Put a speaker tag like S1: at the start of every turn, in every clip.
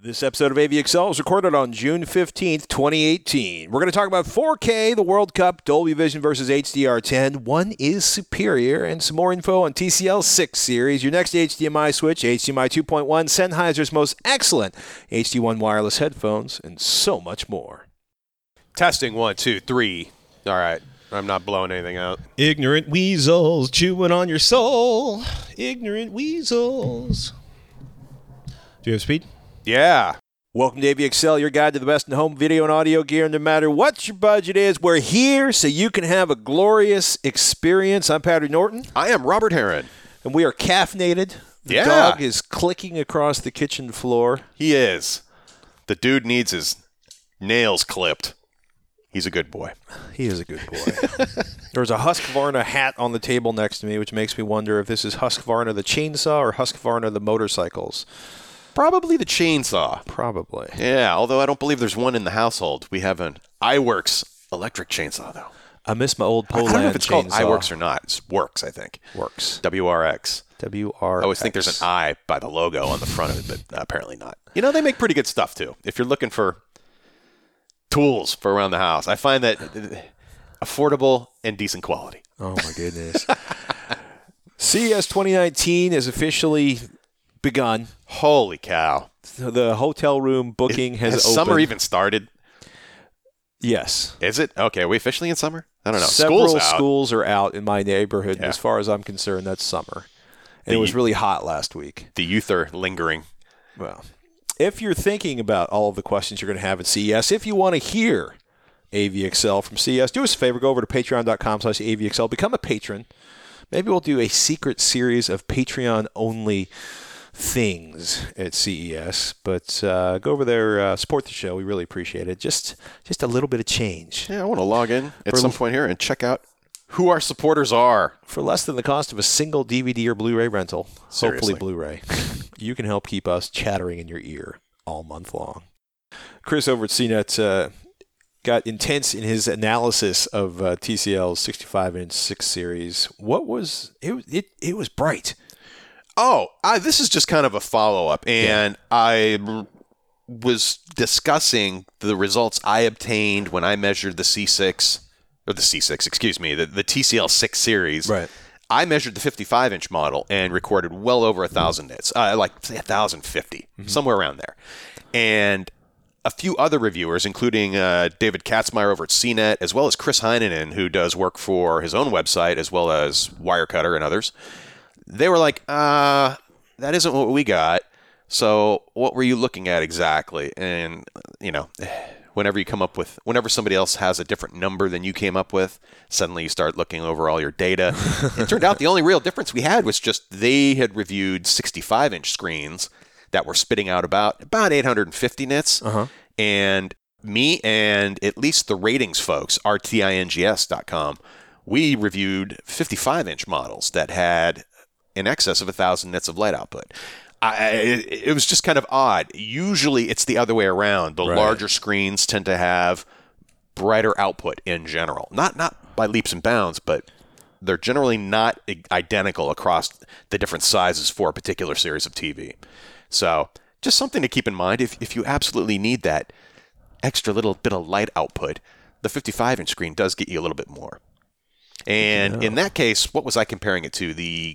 S1: This episode of AVXL was recorded on June 15th, 2018. We're going to talk about 4K, the World Cup, Dolby Vision versus HDR10. One is superior, and some more info on TCL 6 series. Your next HDMI switch, HDMI 2.1, Sennheiser's most excellent HD1 wireless headphones, and so much more.
S2: Testing 1, 2, 3. All right. I'm not blowing anything out.
S3: Ignorant weasels chewing on your soul. Ignorant weasels. Do you have speed?
S2: Yeah.
S1: Welcome to AVXL, your guide to the best in home video and audio gear. No matter what your budget is, we're here so you can have a glorious experience. I'm Patrick Norton.
S2: I am Robert Heron.
S1: And we are caffeinated. The
S2: Yeah.
S1: dog is clicking across the kitchen floor.
S2: He is. The dude needs his nails clipped. He's a good boy.
S1: He is a good boy. There's a Husqvarna hat on the table next to me, which makes me wonder if this is Husqvarna the chainsaw or Husqvarna the motorcycles.
S2: Probably the chainsaw.
S1: Probably.
S2: Yeah, although I don't believe there's one in the household. We have an iWorks electric chainsaw, though.
S1: I miss my old Poland chainsaw.
S2: I don't know if it's called iWorks or not. It's Works, I think.
S1: Works.
S2: WRX.
S1: WRX.
S2: I always think there's an I by the logo on the front of it, but apparently not. You know, they make pretty good stuff, too. If you're looking for tools for around the house, I find that affordable and decent quality.
S1: Oh, my goodness. CES 2019 is officially begun.
S2: Holy cow.
S1: The hotel room booking has opened.
S2: Summer even started?
S1: Yes.
S2: Is it? Okay, are we officially in summer? I don't know.
S1: Several schools are out in my neighborhood, and
S2: Yeah.
S1: as far as I'm concerned, that's summer. And it was really hot last week.
S2: The youth are lingering.
S1: Well, if you're thinking about all of the questions you're going to have at CES, if you want to hear AVXL from CES, do us a favor, go over to patreon.com/AVXL, become a patron. Maybe we'll do a secret series of Patreon-only things at CES, but go over there, support the show. We really appreciate it. Just a little bit of change.
S2: Yeah, I want to log in at some point here and check out who our supporters are.
S1: For less than the cost of a single DVD or Blu-ray rental,
S2: Seriously.
S1: hopefully Blu-ray, you can help keep us chattering in your ear all month long. Chris over at CNET got intense in his analysis of TCL's 65-inch 6 series. What was it? It was bright.
S2: Oh, this is just kind of a follow-up, and I was discussing the results I obtained when I measured the C6, or the C6, excuse me, the TCL 6 series.
S1: Right.
S2: I measured the 55-inch model and recorded well over 1,000 nits, like say 1,050, somewhere around there. And a few other reviewers, including David Katzmeyer over at CNET, as well as Chris Heinonen, who does work for his own website, as well as Wirecutter and others, they were like, that isn't what we got. So what were you looking at exactly? And, you know, whenever somebody else has a different number than you came up with, suddenly you start looking over all your data. It turned out the only real difference we had was just they had reviewed 65-inch screens that were spitting out about 850 nits. And me and at least the ratings folks, RTINGS.com, we reviewed 55-inch models that had in excess of 1,000 nits of light output. It was just kind of odd. Usually it's the other way around. The larger screens tend to have brighter output in general. Not by leaps and bounds, but they're generally not identical across the different sizes for a particular series of TV. So just something to keep in mind. If you absolutely need that extra little bit of light output, the 55-inch screen does get you a little bit more. And in that case, what was I comparing it to? The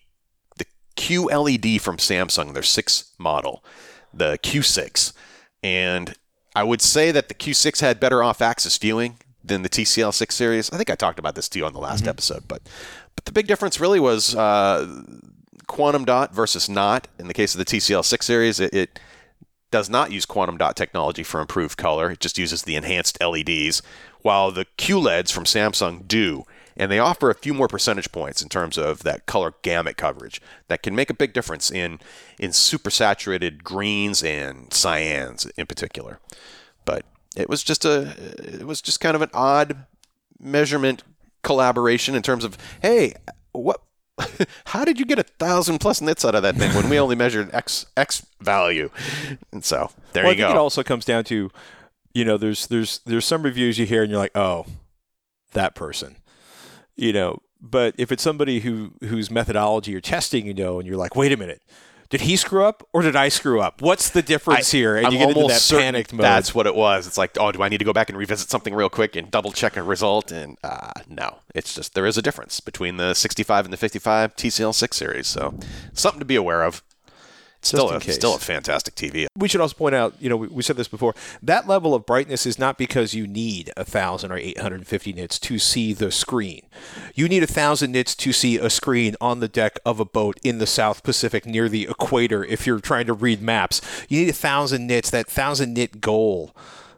S2: QLED from Samsung, their 6 model, the Q6. And I would say that the Q6 had better off-axis viewing than the TCL 6 series. I think I talked about this to you on the last episode, but the big difference really was quantum dot versus not. In the case of the TCL 6 series, it does not use quantum dot technology for improved color. It just uses the enhanced LEDs, while the QLEDs from Samsung do. And they offer a few more percentage points in terms of that color gamut coverage that can make a big difference in super saturated greens and cyans in particular. But it was just kind of an odd measurement collaboration in terms of, hey, what? How did you get 1,000+ nits out of that thing when we only measured X value? And so there you go.
S1: I think it also comes down to, you know, there's some reviews you hear and you're like, oh, that person. You know, but if it's somebody whose methodology you're testing, you know, and you're like, wait a minute, did he screw up or did I screw up? What's the difference here? And
S2: I'm
S1: you get into
S2: almost
S1: that
S2: certain
S1: panicked mode.
S2: that's what it was. It's like, oh, do I need to go back and revisit something real quick and double check a result? And no, it's just there is a difference between the 65 and the 55 TCL 6 series. So something to be aware of. Still a fantastic TV.
S1: We should also point out, we said this before, that level of brightness is not because you need 1,000 or 850 nits to see the screen. You need 1,000 nits to see a screen on the deck of a boat in the South Pacific near the equator if you're trying to read maps. You need 1,000 nits, that 1,000 nit goal.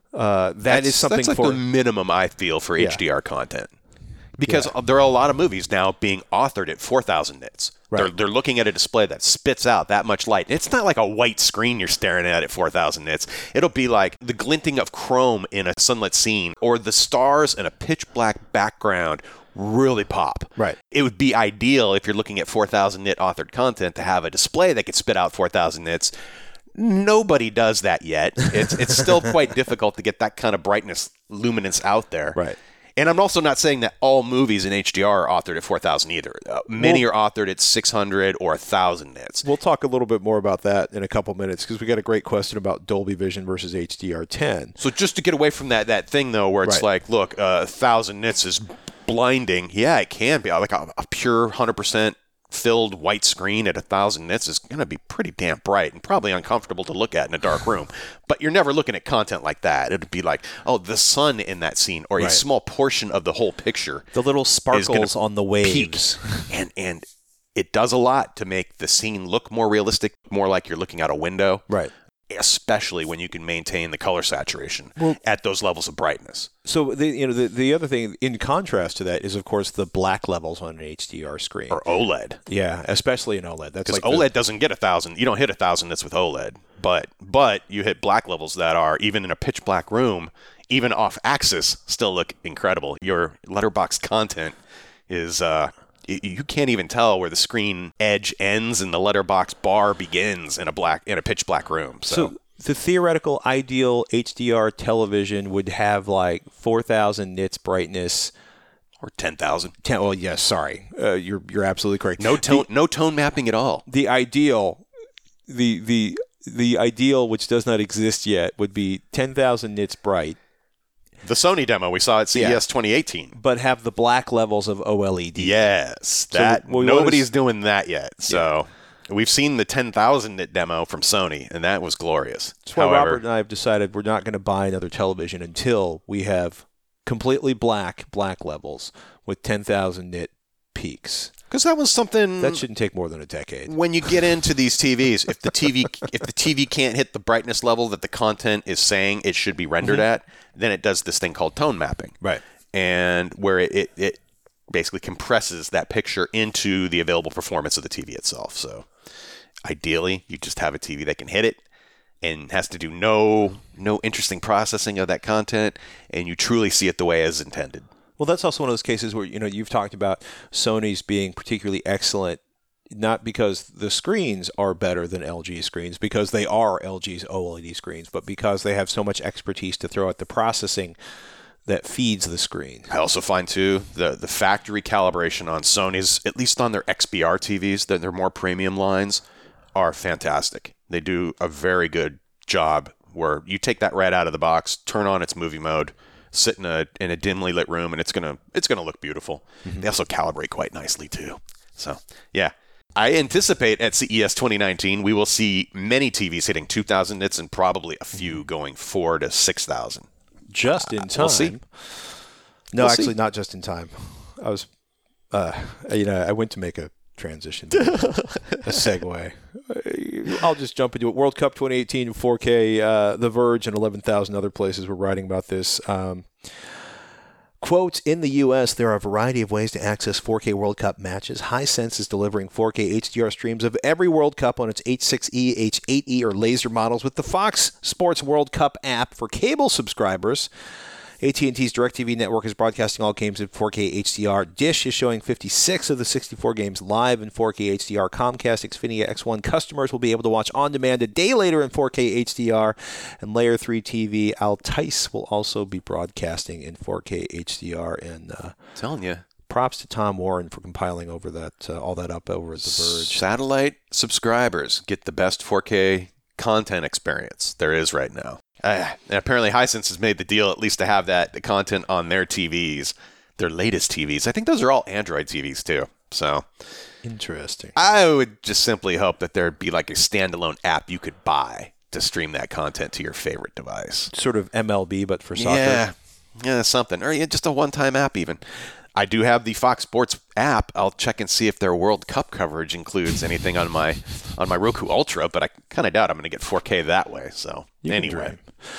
S1: That's something
S2: like
S1: for
S2: the minimum I feel for HDR content. Because there are a lot of movies now being authored at 4,000 nits.
S1: Right.
S2: They're looking at a display that spits out that much light. It's not like a white screen you're staring at 4,000 nits. It'll be like the glinting of chrome in a sunlit scene or the stars in a pitch black background really pop.
S1: Right.
S2: It would be ideal if you're looking at 4,000 nit authored content to have a display that could spit out 4,000 nits. Nobody does that yet. It's still quite difficult to get that kind of brightness, luminance out there.
S1: Right.
S2: And I'm also not saying that all movies in HDR are authored at 4,000 either. Many are authored at 600 or 1,000 nits.
S1: We'll talk a little bit more about that in a couple minutes because we got a great question about Dolby Vision versus HDR10.
S2: So just to get away from that thing, though, where it's like, look, 1,000 nits is blinding. Yeah, it can be. Like a pure 100% filled white screen at 1,000 nits is going to be pretty damn bright and probably uncomfortable to look at in a dark room. But you're never looking at content like that. It'd be like, oh, the sun in that scene or a small portion of the whole picture.
S1: The little sparkles on the waves.
S2: And it does a lot to make the scene look more realistic, more like you're looking out a window.
S1: Right.
S2: Especially when you can maintain the color saturation at those levels of brightness.
S1: So the other thing in contrast to that is, of course, the black levels on an HDR screen
S2: Or OLED.
S1: Yeah, especially in OLED. That's
S2: Because
S1: like
S2: OLED doesn't get 1,000. You don't hit 1,000 nits with OLED, but you hit black levels that are even in a pitch black room, even off axis, still look incredible. Your letterbox content is. You can't even tell where the screen edge ends and the letterbox bar begins in a pitch black room. So
S1: the theoretical ideal HDR television would have like 4,000 nits brightness
S2: or 10,000.
S1: Well, yes, sorry. You're absolutely correct.
S2: No tone mapping at all.
S1: The ideal which does not exist yet would be 10,000 nits bright.
S2: The Sony demo we saw at CES 2018.
S1: But have the black levels of OLED.
S2: Yes. Nobody's doing that yet. So we've seen the 10,000 nit demo from Sony, and that was glorious.
S1: That's why Robert and I have decided we're not going to buy another television until we have completely black levels with 10,000 nit peaks.
S2: Because that was something
S1: that shouldn't take more than a decade.
S2: When you get into these TVs, if the TV can't hit the brightness level that the content is saying it should be rendered at, then it does this thing called tone mapping.
S1: Right.
S2: And where it basically compresses that picture into the available performance of the TV itself. So ideally, you just have a TV that can hit it and has to do no interesting processing of that content, and you truly see it the way as intended.
S1: Well, that's also one of those cases where, you've talked about Sony's being particularly excellent, not because the screens are better than LG screens, because they are LG's OLED screens, but because they have so much expertise to throw at the processing that feeds the screen.
S2: I also find, too, the factory calibration on Sony's, at least on their XBR TVs, their more premium lines, are fantastic. They do a very good job where you take that right out of the box, turn on its movie mode, sit in a dimly lit room, and it's gonna look beautiful. They also calibrate quite nicely too. So yeah, I anticipate at CES 2019 we will see many TVs hitting 2,000 nits and probably a few going 4,000 to 6,000.
S1: Just in time.
S2: We'll see.
S1: No, actually, not just in time. I was, I went to make a transition, a segue. I'll just jump into it. World Cup 2018 4K, The Verge and 11,000 other places were writing about this. Quote, in the U.S., there are a variety of ways to access 4K World Cup matches. Hisense is delivering 4K HDR streams of every World Cup on its H6E, H8E, or laser models with the Fox Sports World Cup app for cable subscribers. AT&T's DirecTV network is broadcasting all games in 4K HDR. Dish is showing 56 of the 64 games live in 4K HDR. Comcast Xfinity X1 customers will be able to watch on demand a day later in 4K HDR. And Layer 3 TV Altice will also be broadcasting in 4K HDR. And
S2: telling you,
S1: props to Tom Warren for compiling over that all that up over at The Verge.
S2: Satellite subscribers get the best 4K content experience there is right now. And apparently Hisense has made the deal at least to have the content on their TVs, their latest TVs. I think those are all Android TVs too. So
S1: interesting.
S2: I would just simply hope that there'd be like a standalone app you could buy to stream that content to your favorite device.
S1: Sort of MLB, but for soccer.
S2: Yeah, something. Or just a one-time app even. I do have the Fox Sports app. I'll check and see if their World Cup coverage includes anything on my Roku Ultra, but I kind of doubt I'm going to get 4K that way. So anyway.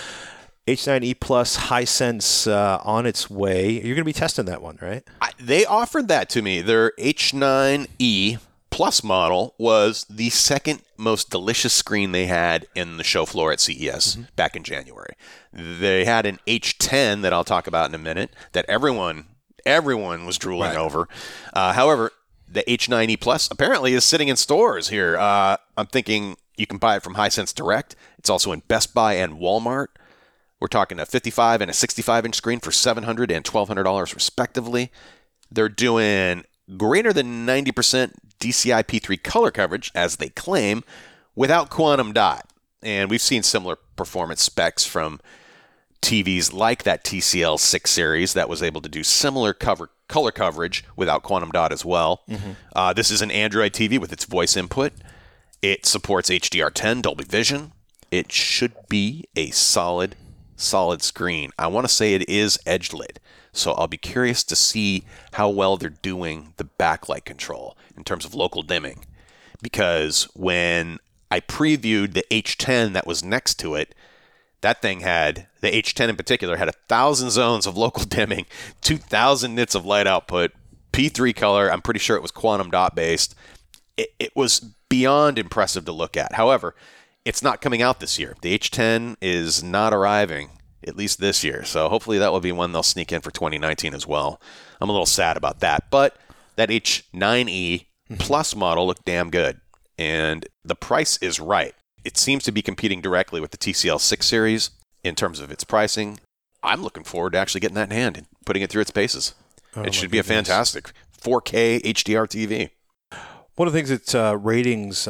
S1: H9E Plus Hisense on its way. You're going to be testing that one, right?
S2: They offered that to me. Their H9E Plus model was the second most delicious screen they had in the show floor at CES back in January. They had an H10 that I'll talk about in a minute that everyone was drooling over. However, the H9E Plus apparently is sitting in stores here. I'm thinking you can buy it from Hisense Direct. It's also in Best Buy and Walmart. We're talking a 55 and a 65-inch screen for $700 and $1,200 respectively. They're doing greater than 90% DCI-P3 color coverage, as they claim, without quantum dot. And we've seen similar performance specs from TVs like that TCL 6 series that was able to do similar color coverage without quantum dot as well. This is an Android TV with its voice input. It supports HDR10, Dolby Vision. It should be a solid screen. I want to say it is edge lit, so I'll be curious to see how well they're doing the backlight control in terms of local dimming, because when I previewed the H10 that was next to it, that thing had, the H10 in particular, had 1,000 zones of local dimming, 2,000 nits of light output, P3 color. I'm pretty sure it was quantum dot based. It was beyond impressive to look at. However, it's not coming out this year. The H10 is not arriving, at least this year. So hopefully that will be one they'll sneak in for 2019 as well. I'm a little sad about that. But that H9E Plus model looked damn good. And the price is right. It seems to be competing directly with the TCL 6 series in terms of its pricing. I'm looking forward to actually getting that in hand and putting it through its paces. It should be a fantastic 4K HDR TV.
S1: One of the things that ratings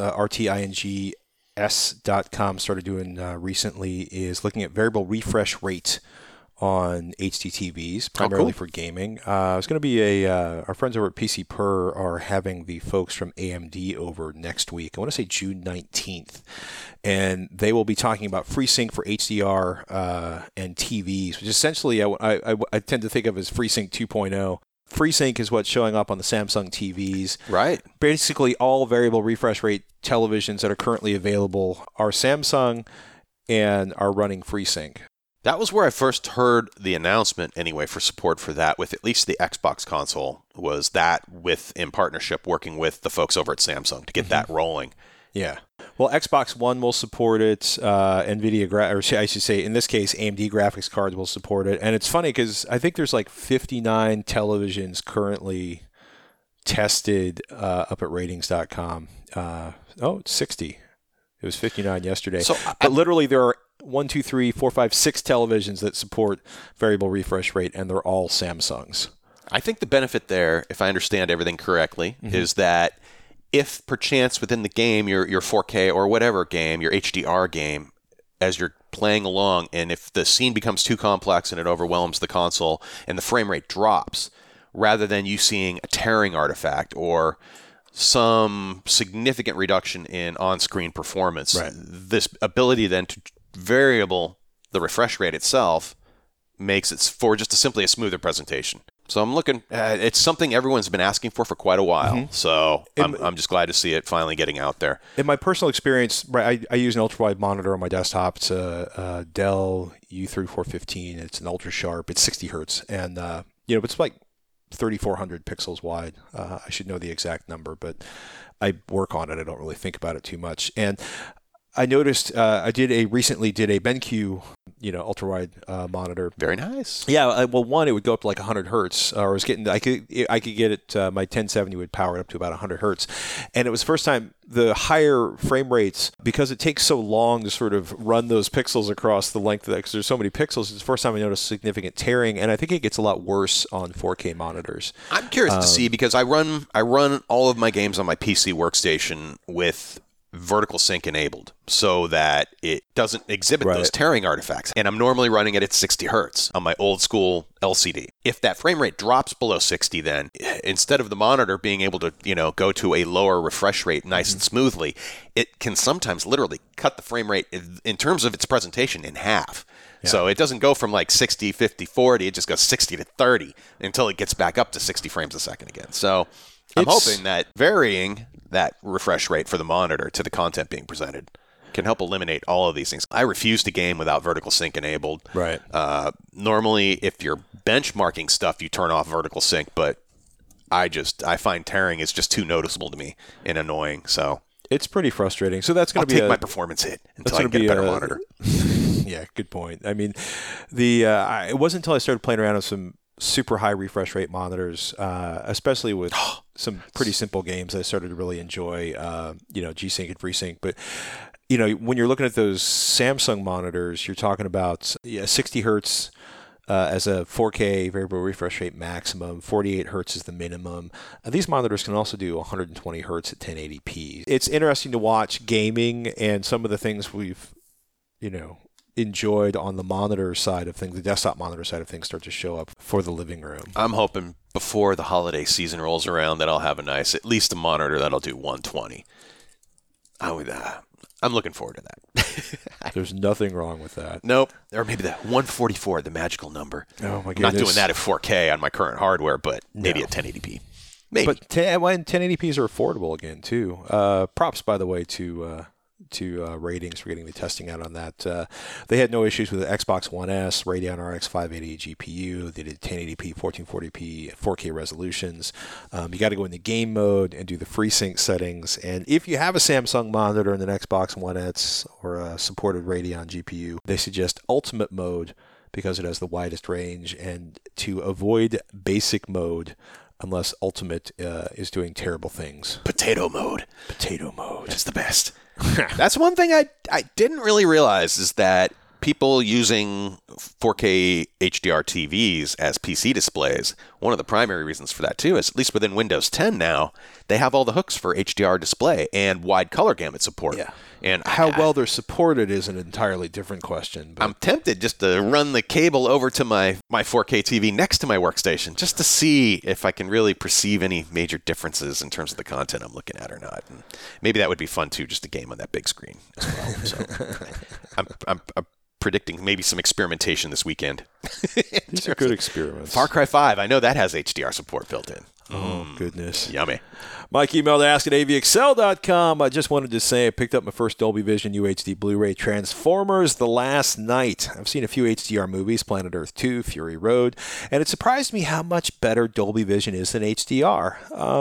S1: RTINGS.com started doing recently is looking at variable refresh rate on HD TVs, primarily for gaming. It's going to be our friends over at PC Per are having the folks from AMD over next week. I want to say June 19th. And they will be talking about FreeSync for HDR and TVs, which essentially I tend to think of as FreeSync 2.0. FreeSync is what's showing up on the Samsung TVs.
S2: Right.
S1: Basically, all variable refresh rate televisions that are currently available are Samsung and are running FreeSync.
S2: That was where I first heard the announcement, anyway, for support for that with at least the Xbox console, was that in partnership working with the folks over at Samsung to get that rolling.
S1: Yeah. Well, Xbox One will support it. NVIDIA, or I should say, in this case, AMD graphics cards will support it. And it's funny because I think there's like 59 televisions currently tested up at ratings.com. It's 60. It was 59 yesterday. But literally there are 1, 2, 3, 4, 5, 6 televisions that support variable refresh rate, and they're all Samsungs.
S2: I think the benefit there, if I understand everything correctly, is that if perchance within the game, your 4K or whatever game, your HDR game, as you're playing along, and if the scene becomes too complex and it overwhelms the console and the frame rate drops, rather than you seeing a tearing artifact or some significant reduction in on-screen performance, this ability then to variable the refresh rate itself makes it for just simply a smoother presentation. So I'm looking. It's something everyone's been asking for quite a while. So I'm just glad to see it finally getting out there.
S1: In my personal experience, I use an ultrawide monitor on my desktop. It's a Dell U3415. It's an ultra sharp. It's 60 hertz, and it's like 3,400 pixels wide. I should know the exact number, but I work on it. I don't really think about it too much. And I noticed I recently did a BenQ ultra wide monitor.
S2: Very nice.
S1: Yeah, well, one, it would go up to like 100 hertz, or I was getting, I could get it. My 1070 would power it up to about 100 hertz, and it was the first time the higher frame rates, because it takes so long to sort of run those pixels across the length of that, because there's so many pixels. It's the first time I noticed significant tearing, and I think it gets a lot worse on 4K monitors.
S2: I'm curious to see, because I run all of my games on my PC workstation with vertical sync enabled so that it doesn't exhibit those tearing artifacts. And I'm normally running it at 60 hertz on my old school LCD. If that frame rate drops below 60, then instead of the monitor being able to, go to a lower refresh rate nice and smoothly, it can sometimes literally cut the frame rate in terms of its presentation in half. Yeah. So it doesn't go from like 60, 50, 40, it just goes 60 to 30 until it gets back up to 60 frames a second again. So I'm hoping that varying that refresh rate for the monitor to the content being presented can help eliminate all of these things. I refuse to game without vertical sync enabled.
S1: Right.
S2: Normally, if you're benchmarking stuff, you turn off vertical sync, but I find tearing is just too noticeable to me and annoying. So
S1: it's pretty frustrating. So that's going to be
S2: take my performance hit until I get a better monitor.
S1: Yeah, good point. I mean, it wasn't until I started playing around with some super high refresh rate monitors, especially with some pretty simple games that I started to really enjoy, G-Sync and FreeSync. But, when you're looking at those Samsung monitors, you're talking about 60 hertz as a 4K variable refresh rate maximum, 48 hertz is the minimum. These monitors can also do 120 hertz at 1080p. It's interesting to watch gaming and some of the things we've, enjoyed on the monitor side of things, the desktop monitor side of things, start to show up for the living room.
S2: I'm hoping before the holiday season rolls around that I'll have at least a monitor that'll do 120. I'm looking forward to that.
S1: There's nothing wrong with that.
S2: Nope. Or maybe the 144, the magical number.
S1: Oh my goodness.
S2: I'm not doing that at 4K on my current hardware, but maybe at 1080p. Maybe.
S1: But 1080ps are affordable again too. Props, by the way, to Ratings for getting the testing out on that. They had no issues with the Xbox One S, Radeon RX 580 GPU. They did 1080p, 1440p, 4K resolutions. You got to go into game mode and do the FreeSync settings. And if you have a Samsung monitor and an Xbox One S or a supported Radeon GPU, they suggest Ultimate mode because it has the widest range, and to avoid basic mode unless Ultimate is doing terrible things.
S2: Potato mode.
S1: Potato mode.
S2: That's the best. That's one thing I didn't really realize, is that people using 4K HDR TVs as PC displays, one of the primary reasons for that too is, at least within Windows 10 now, they have all the hooks for HDR display and wide color gamut support.
S1: Yeah.
S2: And
S1: how well they're supported is an entirely different question.
S2: But I'm tempted just to run the cable over to my 4K TV next to my workstation just to see if I can really perceive any major differences in terms of the content I'm looking at or not. And maybe that would be fun too, just to game on that big screen as well. So I'm predicting maybe some experimentation this weekend.
S1: These are good experiments.
S2: Far Cry 5, I know that has HDR support built in.
S1: Oh, goodness.
S2: Yummy.
S1: Mike emailed ask@avxl.com. I just wanted to say I picked up my first Dolby Vision UHD Blu-ray Transformers the last night. I've seen a few HDR movies, Planet Earth 2, Fury Road, and it surprised me how much better Dolby Vision is than HDR.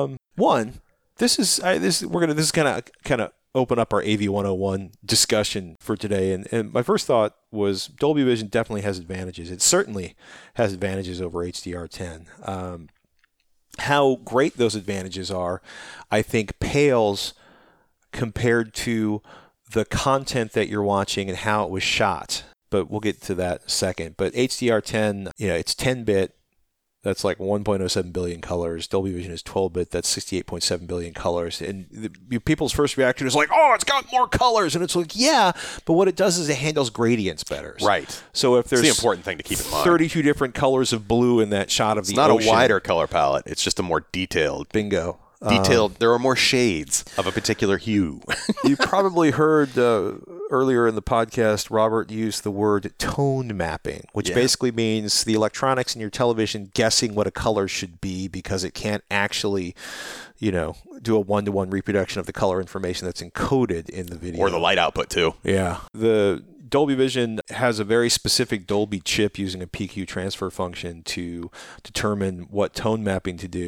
S1: This is kind of open up our AV 101 discussion for today. And my first thought was Dolby Vision definitely has advantages. It certainly has advantages over HDR10. How great those advantages are, I think, pales compared to the content that you're watching and how it was shot. But we'll get to that in a second. But HDR10, it's 10-bit. That's like 1.07 billion colors. Dolby Vision is 12-bit. That's 68.7 billion colors. And people's first reaction is like, oh, it's got more colors. And it's like, yeah, but what it does is it handles gradients better.
S2: Right.
S1: So if there's
S2: the important thing to keep in mind.
S1: 32 different colors of blue in that shot of the ocean.
S2: It's not a wider color palette. It's just a more detailed.
S1: Bingo.
S2: There are more shades of a particular hue.
S1: You probably heard earlier in the podcast, Robert used the word tone mapping, which basically means the electronics in your television guessing what a color should be because it can't actually, do a one-to-one reproduction of the color information that's encoded in the video.
S2: Or the light output, too.
S1: Yeah. The Dolby Vision has a very specific Dolby chip using a PQ transfer function to determine what tone mapping to do.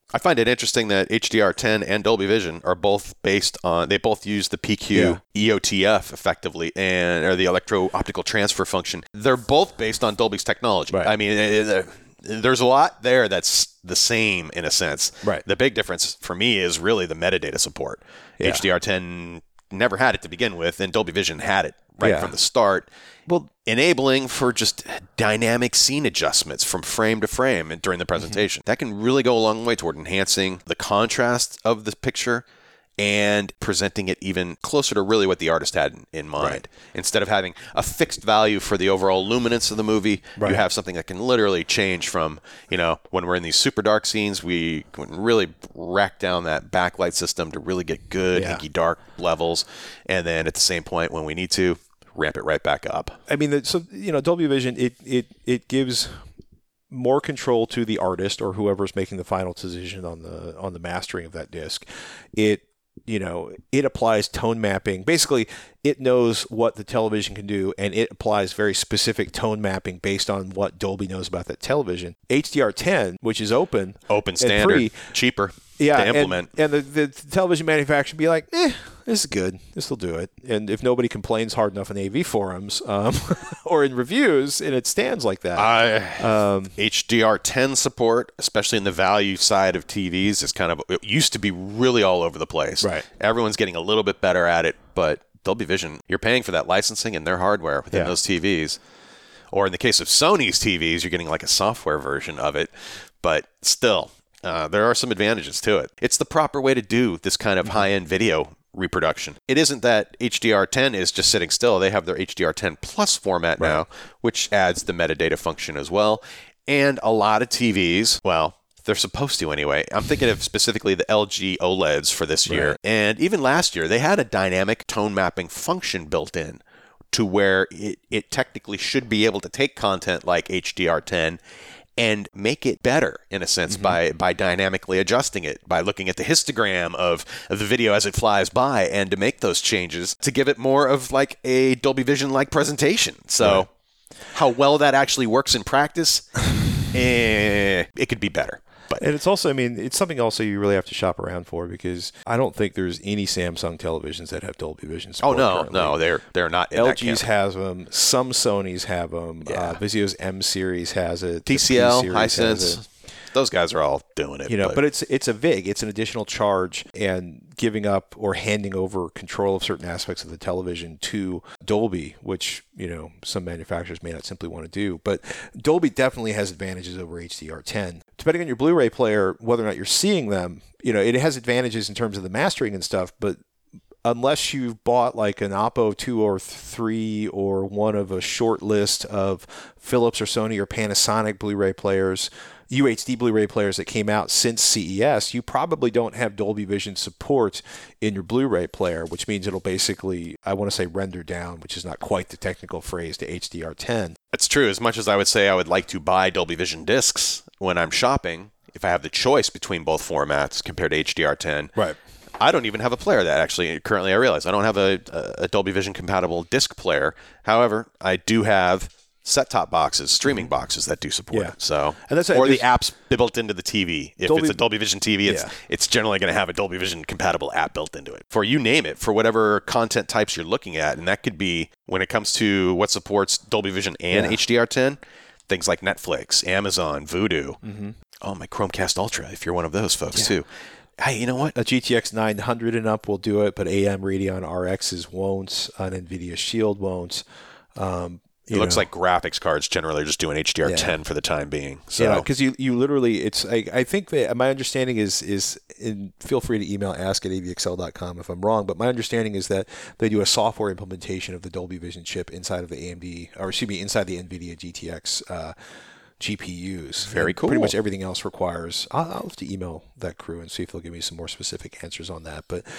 S2: I find it interesting that HDR10 and Dolby Vision are both based on, they both use the PQ EOTF effectively, or the electro-optical transfer function. They're both based on Dolby's technology.
S1: Right.
S2: I mean, there's a lot there that's the same in a sense.
S1: Right.
S2: The big difference for me is really the metadata support.
S1: Yeah.
S2: HDR10 never had it to begin with, and Dolby Vision had it right
S1: Yeah.
S2: from the start.
S1: Well,
S2: Enabling for just dynamic scene adjustments from frame to frame during the presentation. That can really go a long way toward enhancing the contrast of the picture and presenting it even closer to really what the artist had in mind.
S1: Right.
S2: Instead of having a fixed value for the overall luminance of the movie,
S1: Right.
S2: you have something that can literally change from, when we're in these super dark scenes, we can really rack down that backlight system to really get good
S1: Yeah.
S2: inky dark levels. And then at the same point, when we need to, ramp it right back up.
S1: I mean, Dolby Vision, it gives more control to the artist or whoever's making the final decision on the mastering of that disc. It applies tone mapping. Basically, it knows what the television can do, and it applies very specific tone mapping based on what Dolby knows about that television. HDR10, which is open
S2: Standard,
S1: free,
S2: cheaper to implement.
S1: And the television manufacturer be like, this is good. This will do it. And if nobody complains hard enough in AV forums or in reviews, and it stands like that.
S2: HDR10 support, especially in the value side of TVs, it used to be really all over the place.
S1: Right.
S2: Everyone's getting a little bit better at it, but Dolby Vision, you're paying for that licensing and their hardware within those TVs. Or in the case of Sony's TVs, you're getting like a software version of it. But still, there are some advantages to it. It's the proper way to do this kind of high-end video reproduction. It isn't that HDR10 is just sitting still. They have their HDR10 Plus format now, which adds the metadata function as well. And a lot of TVs, well, they're supposed to anyway. I'm thinking of specifically the LG OLEDs for this year. And even last year, they had a dynamic tone mapping function built in to where it technically should be able to take content like HDR10 and make it better, in a sense, by dynamically adjusting it, by looking at the histogram of the video as it flies by, and to make those changes to give it more of like a Dolby Vision-like presentation. So how well that actually works in practice, it could be better.
S1: And it's also, it's something also you really have to shop around for, because I don't think there's any Samsung televisions that have Dolby Vision support.
S2: No, they're not in that
S1: LG's
S2: camp.
S1: has them. Some Sonys have them.
S2: Yeah.
S1: Vizio's M series has it. The
S2: TCL,
S1: P series has
S2: Hisense, those guys are all doing it.
S1: but it's a VIG. It's an additional charge, and giving up or handing over control of certain aspects of the television to Dolby, which some manufacturers may not simply want to do. But Dolby definitely has advantages over HDR10. Depending on your Blu-ray player, whether or not you're seeing them, it has advantages in terms of the mastering and stuff. But unless you've bought like an Oppo 2 or 3 or one of a short list of Philips or Sony or Panasonic Blu-ray players, UHD Blu-ray players that came out since CES, you probably don't have Dolby Vision support in your Blu-ray player, which means it'll basically, I want to say render down, which is not quite the technical phrase, to HDR10.
S2: It's true. As much as I would say I would like to buy Dolby Vision discs when I'm shopping, if I have the choice between both formats compared to HDR10,
S1: Right.
S2: I don't even have a player that actually, currently I realize, I don't have a Dolby Vision compatible disc player. However, I do have set-top boxes, streaming boxes that do support it. So,
S1: and that's
S2: or the apps built into the TV. If
S1: Dolby,
S2: it's a Dolby Vision TV, it's generally going to have a Dolby Vision compatible app built into it. For you name it, for whatever content types you're looking at, and that could be, when it comes to what supports Dolby Vision and HDR10, things like Netflix, Amazon, Vudu. Oh, my Chromecast Ultra, if you're one of those folks too. Hey, you know what?
S1: A GTX 900 and up will do it, but AM Radeon RXs won't. An NVIDIA Shield won't.
S2: It looks like graphics cards generally are just doing HDR10 for the time being. So.
S1: Because you literally, it's I think that my understanding is and feel free to email ask@avxl.com if I'm wrong, but my understanding is that they do a software implementation of the Dolby Vision chip inside of the inside the NVIDIA GTX GPUs.
S2: Very cool.
S1: Pretty much everything else requires. I'll have to email that crew and see if they'll give me some more specific answers on that. But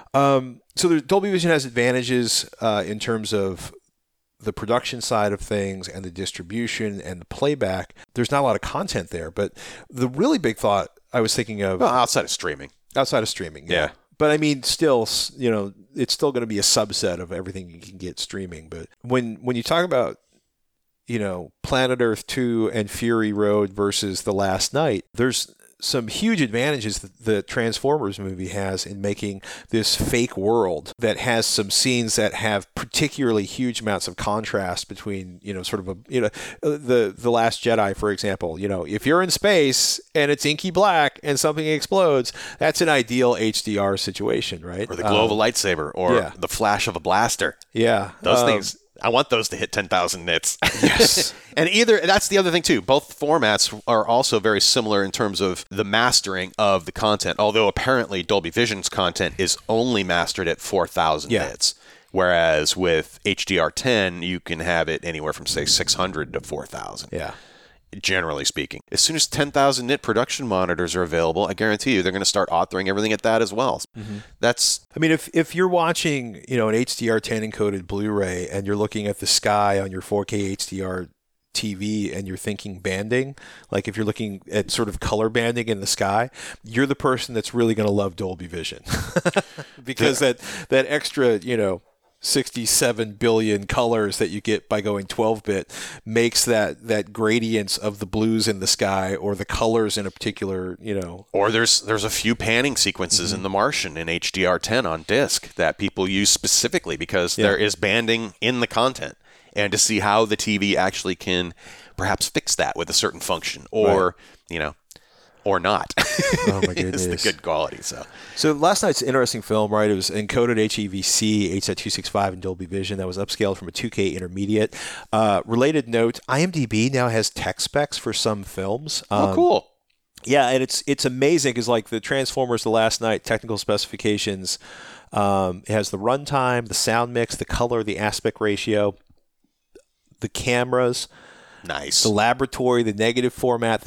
S1: so the Dolby Vision has advantages in terms of the production side of things and the distribution and the playback. There's not a lot of content there, but the really big thought I was thinking of
S2: outside of streaming.
S1: Yeah. But still, it's still going to be a subset of everything you can get streaming. But when you talk about Planet Earth 2 and Fury Road versus The Last Night, there's some huge advantages that the Transformers movie has in making this fake world that has some scenes that have particularly huge amounts of contrast between, sort of the Last Jedi, for example. If you're in space and it's inky black and something explodes, that's an ideal HDR situation, right?
S2: Or the glow of a lightsaber, or the flash of a blaster.
S1: Yeah.
S2: Those things, I want those to hit 10,000 nits.
S1: Yes.
S2: And that's the other thing too. Both formats are also very similar in terms of the mastering of the content, although apparently Dolby Vision's content is only mastered at 4,000 nits. Whereas with HDR10, you can have it anywhere from, say, 600 to 4,000.
S1: Yeah.
S2: Generally speaking. As soon as 10,000 nit production monitors are available, I guarantee you they're going to start authoring everything at that as well.
S1: If you're watching, an HDR10 encoded Blu-ray and you're looking at the sky on your 4K HDR TV and you're thinking banding, like if you're looking at sort of color banding in the sky, you're the person that's really going to love Dolby Vision because that extra, 67 billion colors that you get by going 12-bit makes that gradients of the blues in the sky or the colors in a particular,
S2: Or there's a few panning sequences in The Martian in HDR10 on disc that people use specifically because there is banding in the content, and to see how the TV actually can perhaps fix that with a certain function or, or not.
S1: Oh my goodness.
S2: It's the good quality.
S1: So last night's interesting film, right? It was encoded HEVC, H.265 and Dolby Vision. That was upscaled from a 2K intermediate. Related note, IMDb now has tech specs for some films.
S2: Oh, cool.
S1: Yeah, and it's amazing because like the Transformers The Last Night technical specifications, it has the runtime, the sound mix, the color, the aspect ratio, the cameras,
S2: nice,
S1: the laboratory, the negative format, the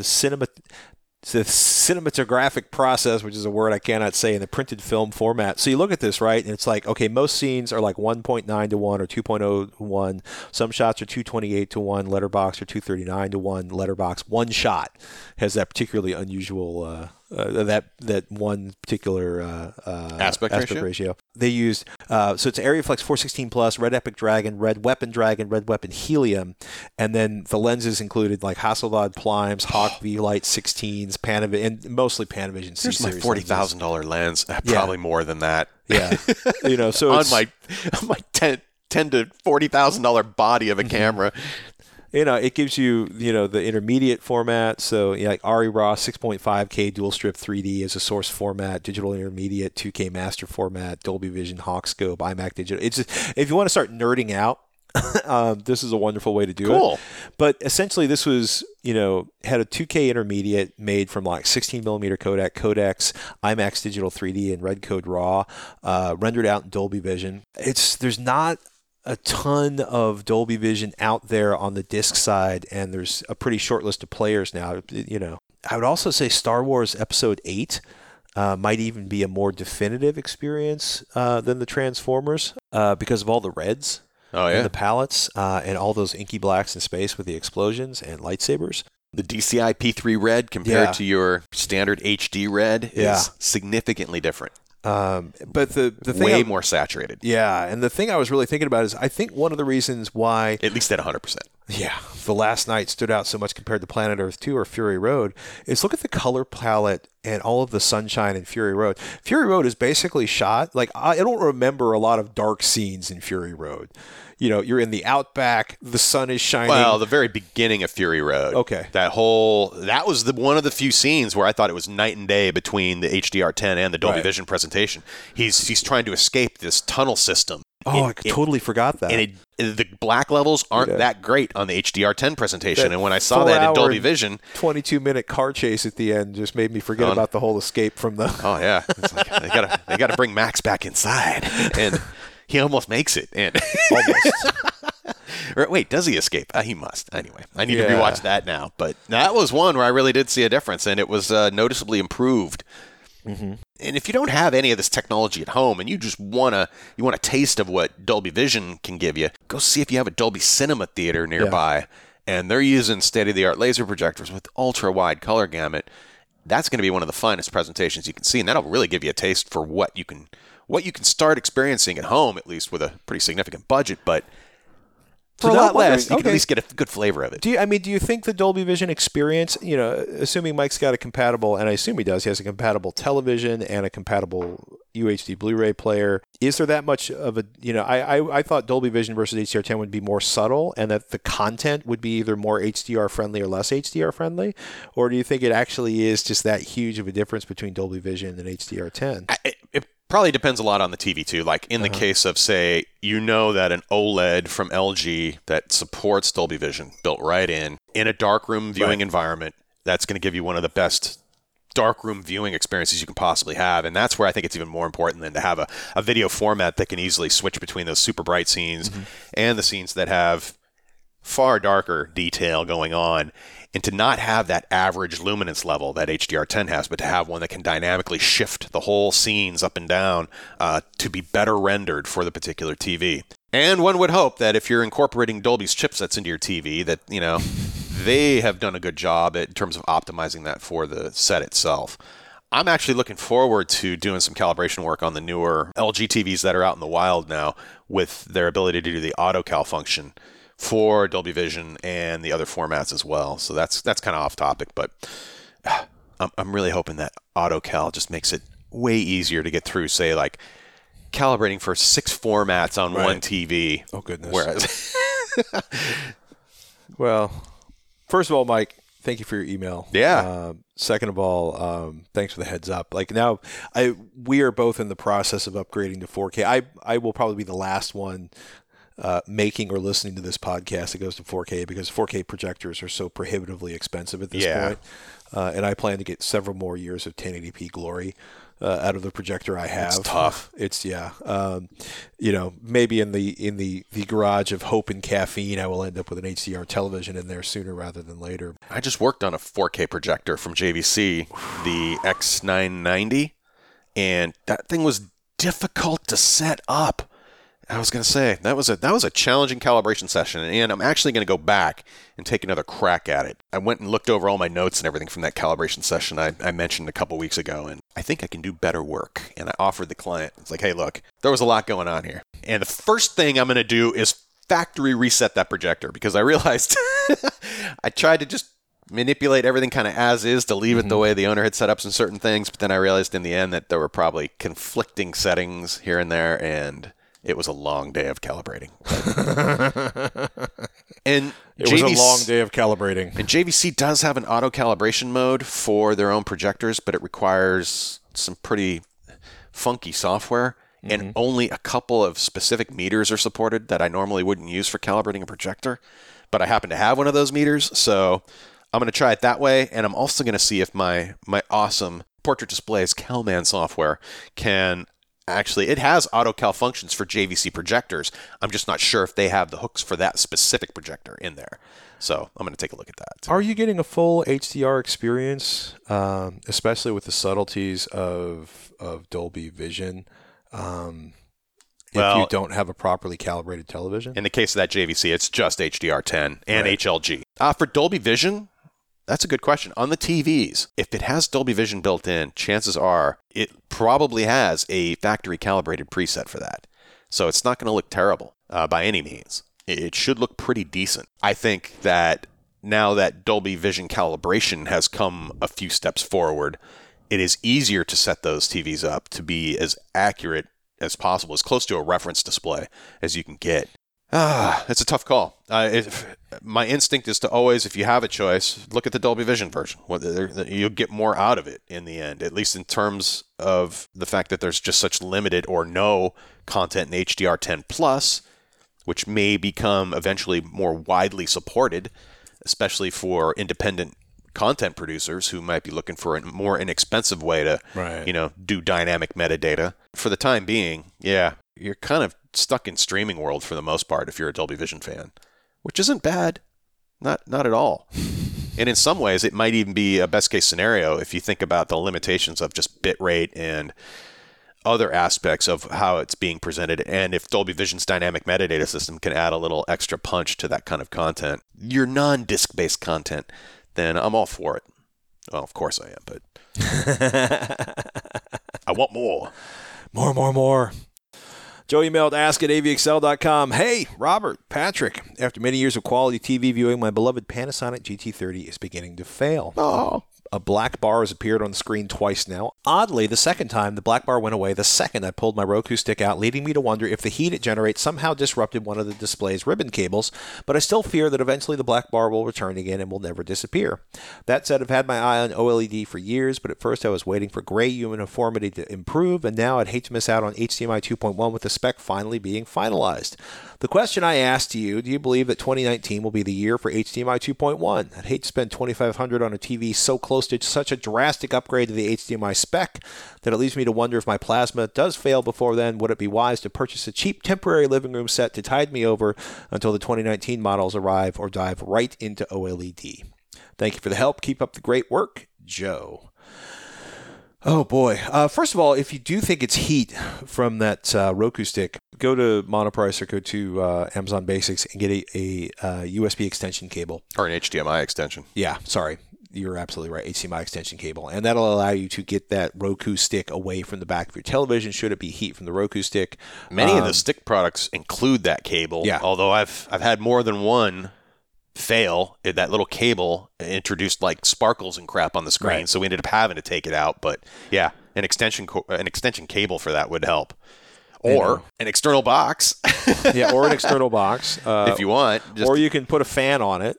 S1: cinematographic process, which is a word I cannot say, in the printed film format. So you look at this, right, and it's like, okay, most scenes are like 1.9 to 1 or 2.0 to 1. Some shots are 228 to 1. Letterbox or 239 to 1. Letterbox, one shot has that particularly unusual that one particular
S2: aspect ratio.
S1: They used so it's AreaFlex 416 plus, Red Epic Dragon, Red Weapon Dragon, Red Weapon Helium, and then the lenses included like Hasselblad Plimes, Hawk V-Light 16s, Panavision, and mostly Panavision C
S2: series. Here's my $40,000 lens, probably more than that.
S1: Yeah, so
S2: on my $10,000 to $40,000 body of a camera.
S1: It gives you, the intermediate format. So, like Ari Raw 6.5K dual strip 3D as a source format, digital intermediate 2K master format, Dolby Vision, Hawkscope, iMac digital. It's just, if you want to start nerding out, this is a wonderful way to do it. But essentially, this was, had a 2K intermediate made from like 16 millimeter codecs, IMAX digital 3D, and Redcode Raw, rendered out in Dolby Vision. There's not a ton of Dolby Vision out there on the disc side, and there's a pretty short list of players now. I would also say Star Wars Episode 8 might even be a more definitive experience than the Transformers because of all the reds in the palettes and all those inky blacks in space with the explosions and lightsabers.
S2: The DCI P3 red compared to your standard HD red is significantly different.
S1: But the thing
S2: way more saturated.
S1: Yeah, and the thing I was really thinking about is I think one of the reasons why,
S2: at least at 100%.
S1: Yeah, The Last Night stood out so much compared to Planet Earth 2 or Fury Road is look at the color palette and all of the sunshine in Fury Road. Fury Road is basically shot like I don't remember a lot of dark scenes in Fury Road. You're in the outback, the sun is shining.
S2: Well, the very beginning of Fury Road.
S1: Okay.
S2: That was one of the few scenes where I thought it was night and day between the HDR10 and the Dolby Vision presentation. He's trying to escape this tunnel system.
S1: Oh, I totally forgot that.
S2: And the black levels aren't that great on the HDR10 presentation. And when I saw that in Dolby Vision,
S1: 22-minute car chase at the end just made me forget about the whole escape from the.
S2: Oh yeah, it's like, they got to bring Max back inside, and he almost makes it. And almost. Wait, does he escape? He must. Anyway, I need to rewatch that now. But that was one where I really did see a difference, and it was noticeably improved. Mm-hmm. And if you don't have any of this technology at home and you just want a taste of what Dolby Vision can give you, go see if you have a Dolby Cinema theater nearby. And they're using state-of-the-art laser projectors with ultra-wide color gamut. That's going to be one of the finest presentations you can see, and that'll really give you a taste for what you can start experiencing at home, at least with a pretty significant budget. But For a
S1: now
S2: lot
S1: I'm wondering-
S2: less, you can at least get a good flavor of it.
S1: Do you think the Dolby Vision experience, assuming Mike's got a compatible, and I assume he does, he has a compatible television and a compatible UHD Blu-ray player. Is there that much of a, I thought Dolby Vision versus HDR10 would be more subtle and that the content would be either more HDR friendly or less HDR friendly? Or do you think it actually is just that huge of a difference between Dolby Vision and HDR10?
S2: It probably depends a lot on the TV too. Like in the case of, say, that an OLED from LG that supports Dolby Vision built right in a darkroom viewing environment, that's going to give you one of the best darkroom viewing experiences you can possibly have. And that's where I think it's even more important than to have a video format that can easily switch between those super bright scenes and the scenes that have far darker detail going on, and to not have that average luminance level that HDR10 has, but to have one that can dynamically shift the whole scenes up and down to be better rendered for the particular TV. And one would hope that if you're incorporating Dolby's chipsets into your TV, that, they have done a good job in terms of optimizing that for the set itself. I'm actually looking forward to doing some calibration work on the newer LG TVs that are out in the wild now with their ability to do the AutoCal function for Dolby Vision and the other formats as well. So that's kind of off topic, but I'm really hoping that AutoCal just makes it way easier to get through, say, like calibrating for 6 formats on one TV.
S1: Oh, goodness.
S2: Whereas,
S1: Well, first of all, Mike, thank you for your email.
S2: Yeah.
S1: Second of all, thanks for the heads up. Like now, we are both in the process of upgrading to 4K. I will probably be the last one making or listening to this podcast that goes to 4K because 4K projectors are so prohibitively expensive at this point. And I plan to get several more years of 1080p glory out of the projector I have.
S2: It's tough.
S1: It's maybe in the garage of hope and caffeine, I will end up with an HDR television in there sooner rather than later.
S2: I just worked on a 4K projector from JVC, the X990, and that thing was difficult to set up. I was going to say, that was a challenging calibration session, and I'm actually going to go back and take another crack at it. I went and looked over all my notes and everything from that calibration session I mentioned a couple weeks ago, and I think I can do better work. And I offered the client, it's like, hey, look, there was a lot going on here. And the first thing I'm going to do is factory reset that projector, because I realized I tried to just manipulate everything kind of as is to leave it the way the owner had set up some certain things, but then I realized in the end that there were probably conflicting settings here and there, and it was a long day of calibrating. And
S1: It was a long day of calibrating.
S2: And JVC does have an auto calibration mode for their own projectors, but it requires some pretty funky software, and only a couple of specific meters are supported that I normally wouldn't use for calibrating a projector. But I happen to have one of those meters, so I'm going to try it that way, and I'm also going to see if my awesome Portrait Displays CalMan software can... Actually, it has AutoCal functions for JVC projectors. I'm just not sure if they have the hooks for that specific projector in there. So I'm going to take a look at that.
S1: Are you getting a full HDR experience, especially with the subtleties of Dolby Vision, if you don't have a properly calibrated television?
S2: In the case of that JVC, it's just HDR10 and HLG. For Dolby Vision, that's a good question. On the TVs, if it has Dolby Vision built in, chances are it probably has a factory calibrated preset for that. So it's not going to look terrible by any means. It should look pretty decent. I think that now that Dolby Vision calibration has come a few steps forward, it is easier to set those TVs up to be as accurate as possible, as close to a reference display as you can get. It's a tough call. My instinct is to always, if you have a choice, look at the Dolby Vision version. You'll get more out of it in the end, at least in terms of the fact that there's just such limited or no content in HDR10 Plus, which may become eventually more widely supported, especially for independent content producers who might be looking for a more inexpensive way to, do dynamic metadata. For the time being, you're kind of stuck in streaming world for the most part if you're a Dolby Vision fan, which isn't bad. Not at all. And in some ways, it might even be a best case scenario if you think about the limitations of just bit rate and other aspects of how it's being presented. And if Dolby Vision's dynamic metadata system can add a little extra punch to that kind of content, your non-disc based content, then I'm all for it. Well, of course I am, but I want more.
S1: More. Joe emailed ask@avxl.com. Hey, Robert, Patrick, after many years of quality TV viewing, my beloved Panasonic GT30 is beginning to fail.
S2: Oh.
S1: A black bar has appeared on the screen twice now. Oddly, the second time, the black bar went away the second I pulled my Roku stick out, leading me to wonder if the heat it generates somehow disrupted one of the display's ribbon cables, but I still fear that eventually the black bar will return again and will never disappear. That said, I've had my eye on OLED for years, but at first I was waiting for gray uniformity to improve, and now I'd hate to miss out on HDMI 2.1 with the spec finally being finalized. The question I asked to you, do you believe that 2019 will be the year for HDMI 2.1? I'd hate to spend $2,500 on a TV so close to such a drastic upgrade to the HDMI spec that it leaves me to wonder if my plasma does fail before then. Would it be wise to purchase a cheap temporary living room set to tide me over until the 2019 models arrive, or dive right into OLED? Thank you for the help. Keep up the great work, Joe. Oh, boy. First of all, if you do think it's heat from that Roku stick, go to Monoprice or go to Amazon Basics and get a USB extension cable.
S2: Or an HDMI extension.
S1: Yeah, sorry. You're absolutely right. HDMI extension cable. And that'll allow you to get that Roku stick away from the back of your television should it be heat from the Roku stick.
S2: Many of the stick products include that cable.
S1: Yeah.
S2: Although I've had more than one fail. That little cable introduced like sparkles and crap on the screen,
S1: Right.
S2: so we ended up having to take it out. But yeah, an extension cable for that would help. Or an external box.
S1: Yeah, or an external box.
S2: If you want.
S1: Or you can put a fan on it.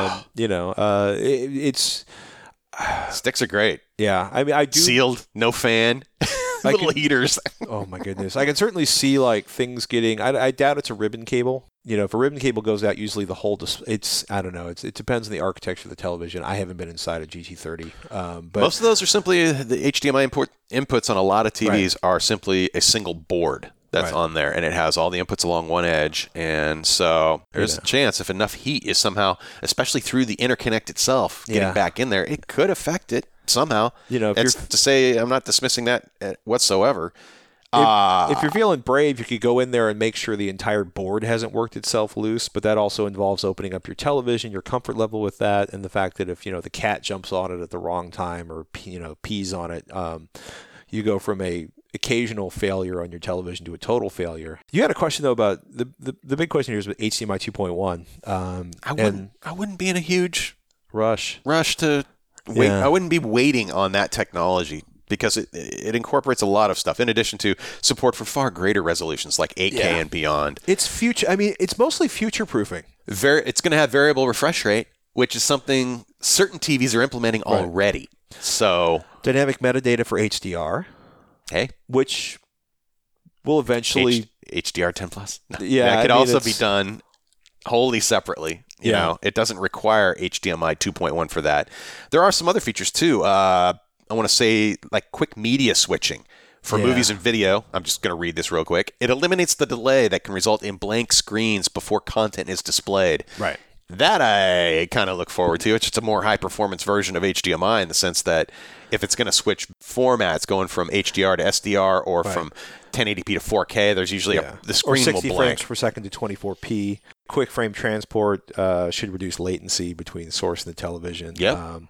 S1: It's...
S2: Sticks are great.
S1: Yeah, I mean, I do...
S2: Sealed, no fan, little heaters.
S1: Oh, my goodness. I can certainly see, like, things getting... I doubt it's a ribbon cable. You know, if a ribbon cable goes out, usually the whole... I don't know. It depends on the architecture of the television. I haven't been inside a GT30. But
S2: Most of those are simply... The HDMI inputs on a lot of TVs are simply a single board that's on there, and it has all the inputs along one edge. And so there's a chance if enough heat is somehow, especially through the interconnect itself, getting back in there, it could affect it somehow.
S1: You know, if
S2: it's
S1: you're...
S2: to say I'm not dismissing that whatsoever.
S1: If you're feeling brave, you could go in there and make sure the entire board hasn't worked itself loose, but that also involves opening up your television, your comfort level with that, and the fact that if, the cat jumps on it at the wrong time or, pees on it, you go from a occasional failure on your television to a total failure. You had a question, though, about the big question here is with HDMI 2.1.
S2: I wouldn't be in a huge
S1: rush
S2: to wait. I wouldn't be waiting on that technology, because it incorporates a lot of stuff in addition to support for far greater resolutions like 8K and beyond.
S1: It's future. I mean, it's mostly future proofing.
S2: It's going to have variable refresh rate, which is something certain TVs are implementing already. So
S1: dynamic metadata for HDR, which will eventually
S2: HDR 10 plus. No.
S1: Yeah,
S2: that could also be done wholly separately. You know, it doesn't require HDMI 2.1 for that. There are some other features too. I want to say like quick media switching for movies and video. I'm just going to read this real quick. It eliminates the delay that can result in blank screens before content is displayed.
S1: Right.
S2: That I kind of look forward to. It's just a more high-performance version of HDMI in the sense that if it's going to switch formats going from HDR to SDR or from 1080p to 4K, there's usually the screen will blank.
S1: 60 frames per second to 24p. Quick frame transport should reduce latency between the source and the television.
S2: Yep.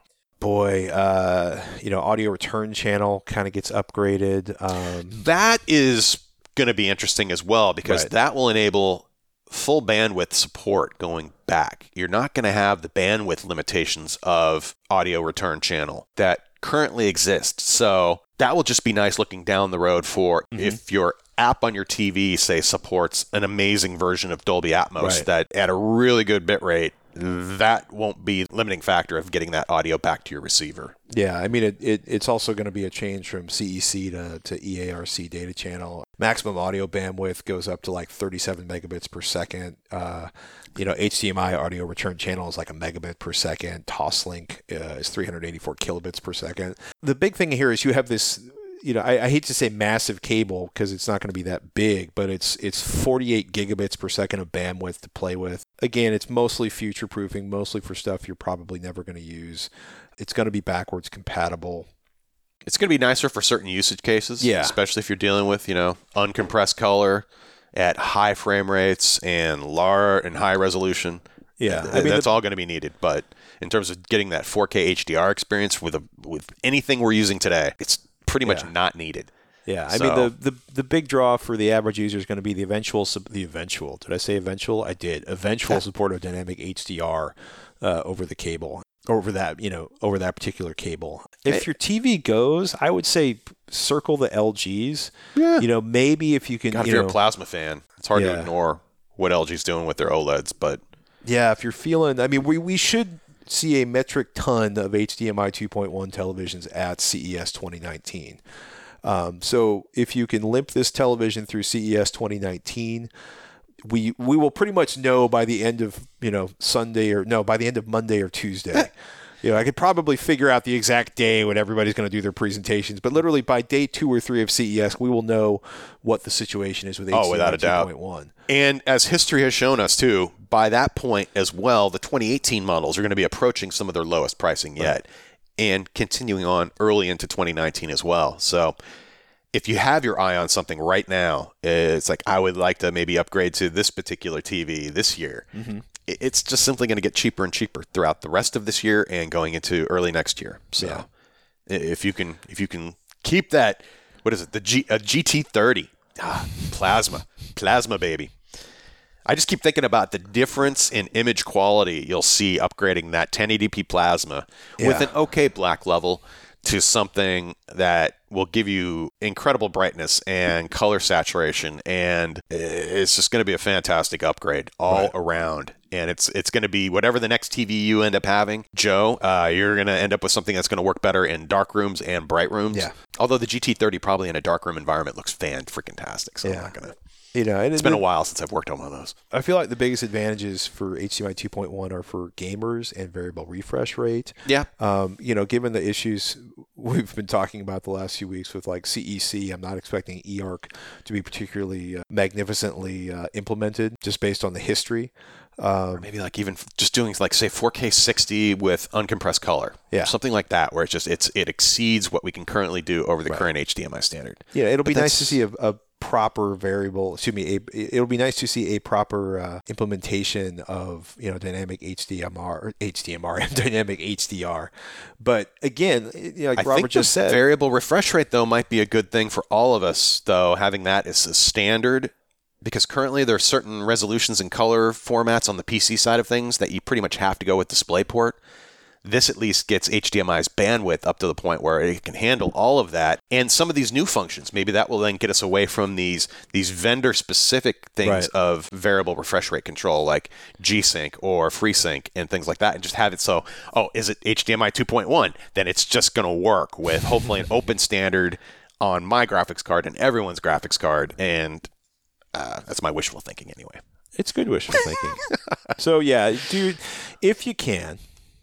S1: Audio return channel kind of gets upgraded.
S2: That is going to be interesting as well, because that will enable full bandwidth support going back. You're not going to have the bandwidth limitations of audio return channel that currently exist. So that will just be nice looking down the road for if your app on your TV, say, supports an amazing version of Dolby Atmos that at a really good bit rate, that won't be the limiting factor of getting that audio back to your receiver.
S1: Yeah, I mean, it's also going to be a change from CEC to EARC data channel. Maximum audio bandwidth goes up to like 37 megabits per second. HDMI audio return channel is like a megabit per second. Toslink is 384 kilobits per second. The big thing here is you have this... I hate to say massive cable because it's not going to be that big, but it's 48 gigabits per second of bandwidth to play with. Again, it's mostly future-proofing, mostly for stuff you're probably never going to use. It's going to be backwards compatible.
S2: It's going to be nicer for certain usage cases, especially if you're dealing with, uncompressed color at high frame rates and high resolution.
S1: Yeah,
S2: that's all going to be needed. But in terms of getting that 4K HDR experience with anything we're using today, it's pretty much not needed.
S1: Yeah, I
S2: So-
S1: mean the big draw for the average user is going to be the eventual. Did I say eventual? I did. Eventual support of dynamic HDR over the cable, over that particular cable. If your TV goes, I would say circle the LGs.
S2: Yeah.
S1: Maybe if you can.
S2: God, if you're a plasma fan, it's hard to ignore what LG's doing with their OLEDs, but
S1: Yeah, if you're feeling, I mean, we should see a metric ton of HDMI 2.1 televisions at CES 2019. So if you can limp this television through CES 2019, we will pretty much know by the end of by the end of Monday or Tuesday. I could probably figure out the exact day when everybody's going to do their presentations, but literally by day 2 or 3 of CES, we will know what the situation is with HDMI
S2: without a doubt.
S1: 2.1.
S2: And as history has shown us, too, by that point as well, the 2018 models are going to be approaching some of their lowest pricing yet and continuing on early into 2019 as well. So if you have your eye on something right now, it's like, I would like to maybe upgrade to this particular TV this year. Mm-hmm. It's just simply going to get cheaper and cheaper throughout the rest of this year and going into early next year. So if you can keep that, what is it, a GT30 plasma baby. I just keep thinking about the difference in image quality you'll see upgrading that 1080p plasma with an okay black level to something that will give you incredible brightness and color saturation, and it's just going to be a fantastic upgrade all around. And it's going to be whatever the next TV you end up having, Joe, you're going to end up with something that's going to work better in dark rooms and bright rooms.
S1: Yeah.
S2: Although the GT30 probably in a dark room environment looks fan-freaking-tastic, so I'm not going to...
S1: And
S2: it's been a while since I've worked on one of those.
S1: I feel like the biggest advantages for HDMI 2.1 are for gamers and variable refresh rate.
S2: Yeah.
S1: Given the issues we've been talking about the last few weeks with like CEC, I'm not expecting eARC to be particularly magnificently implemented just based on the history.
S2: Or maybe like even just doing like say 4K 60 with uncompressed color.
S1: Yeah.
S2: Something like that where it exceeds what we can currently do over the current HDMI standard.
S1: Yeah, it'll be nice to see a proper variable. It'll be nice to see a proper implementation of dynamic HDMR and dynamic HDR. But again, like Robert just said,
S2: variable refresh rate though might be a good thing for all of us though, having that as a standard. Because currently there are certain resolutions and color formats on the PC side of things that you pretty much have to go with DisplayPort. This at least gets HDMI's bandwidth up to the point where it can handle all of that. And some of these new functions, maybe that will then get us away from these vendor-specific things of variable refresh rate control, like G-Sync or FreeSync and things like that, and just have it so, is it HDMI 2.1? Then it's just going to work with hopefully an open standard on my graphics card and everyone's graphics card. And that's my wishful thinking anyway.
S1: It's good wishful thinking. So yeah, dude, if you can,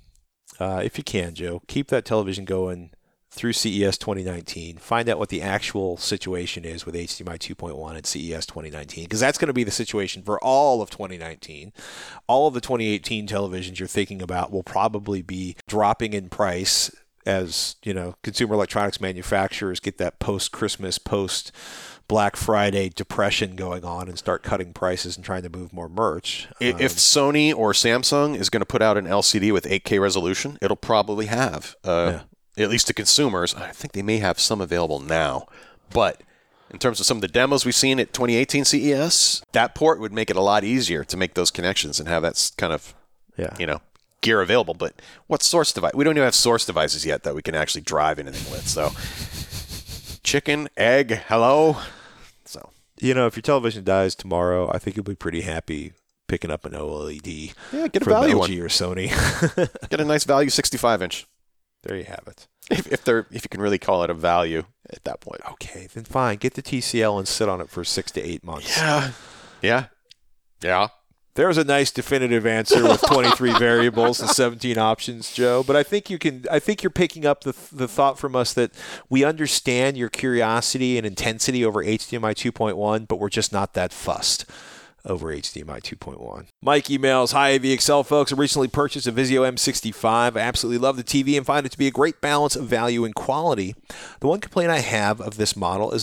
S1: Joe, keep that television going through CES 2019. Find out what the actual situation is with HDMI 2.1 at CES 2019, because that's going to be the situation for all of 2019. All of the 2018 televisions you're thinking about will probably be dropping in price as consumer electronics manufacturers get that post-Christmas, post-Black Friday depression going on and start cutting prices and trying to move more merch.
S2: If Sony or Samsung is going to put out an LCD with 8K resolution, it'll probably have, at least to consumers. I think they may have some available now. But in terms of some of the demos we've seen at 2018 CES, that port would make it a lot easier to make those connections and have that kind of, gear available. But what source device? We don't even have source devices yet that we can actually drive anything with. So chicken, egg, hello. So
S1: if your television dies tomorrow, I think you'll be pretty happy picking up an OLED.
S2: Yeah, get a
S1: from
S2: value
S1: LG
S2: one
S1: or Sony.
S2: Get a nice value 65-inch.
S1: There you have it.
S2: If you can really call it a value at that point.
S1: Okay, then fine. Get the TCL and sit on it for 6 to 8 months.
S2: Yeah.
S1: There's a nice definitive answer with 23 variables and 17 options, Joe. But I think you're picking up the thought from us that we understand your curiosity and intensity over HDMI 2.1, but we're just not that fussed over HDMI 2.1. Mike emails, "Hi AVXL folks, I recently purchased a Vizio M65. I absolutely love the TV and find it to be a great balance of value and quality. The one complaint I have of this model is that it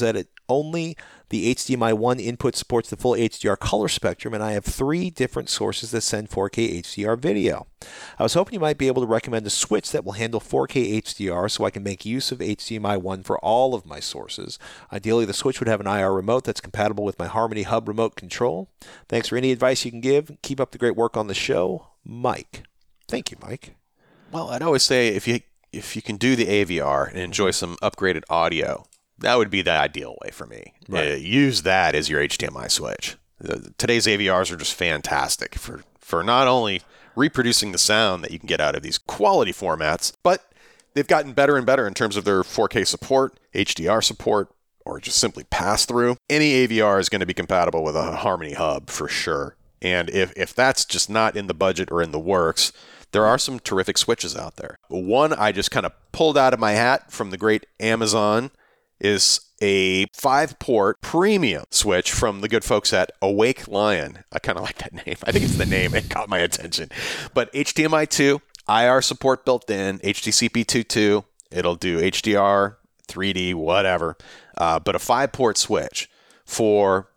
S1: only. The HDMI 1 input supports the full HDR color spectrum, and I have 3 different sources that send 4K HDR video. I was hoping you might be able to recommend a switch that will handle 4K HDR so I can make use of HDMI 1 for all of my sources. Ideally, the switch would have an IR remote that's compatible with my Harmony Hub remote control. Thanks for any advice you can give. Keep up the great work on the show. Mike. Thank you, Mike.
S2: Well, I'd always say if you can do the AVR and enjoy some upgraded audio, that would be the ideal way for me.
S1: Right.
S2: Use that as your HDMI switch. Today's AVRs are just fantastic for not only reproducing the sound that you can get out of these quality formats, but they've gotten better and better in terms of their 4K support, HDR support, or just simply pass-through. Any AVR is going to be compatible with a Harmony Hub for sure. And if that's just not in the budget or in the works, there are some terrific switches out there. One I just kind of pulled out of my hat from the great Amazon is a 5-port premium switch from the good folks at Awake Lion. I kind of like that name. I think it's the name that caught my attention. But HDMI 2, IR support built in, HDCP 2.2. It'll do HDR, 3D, whatever. But a 5-port switch for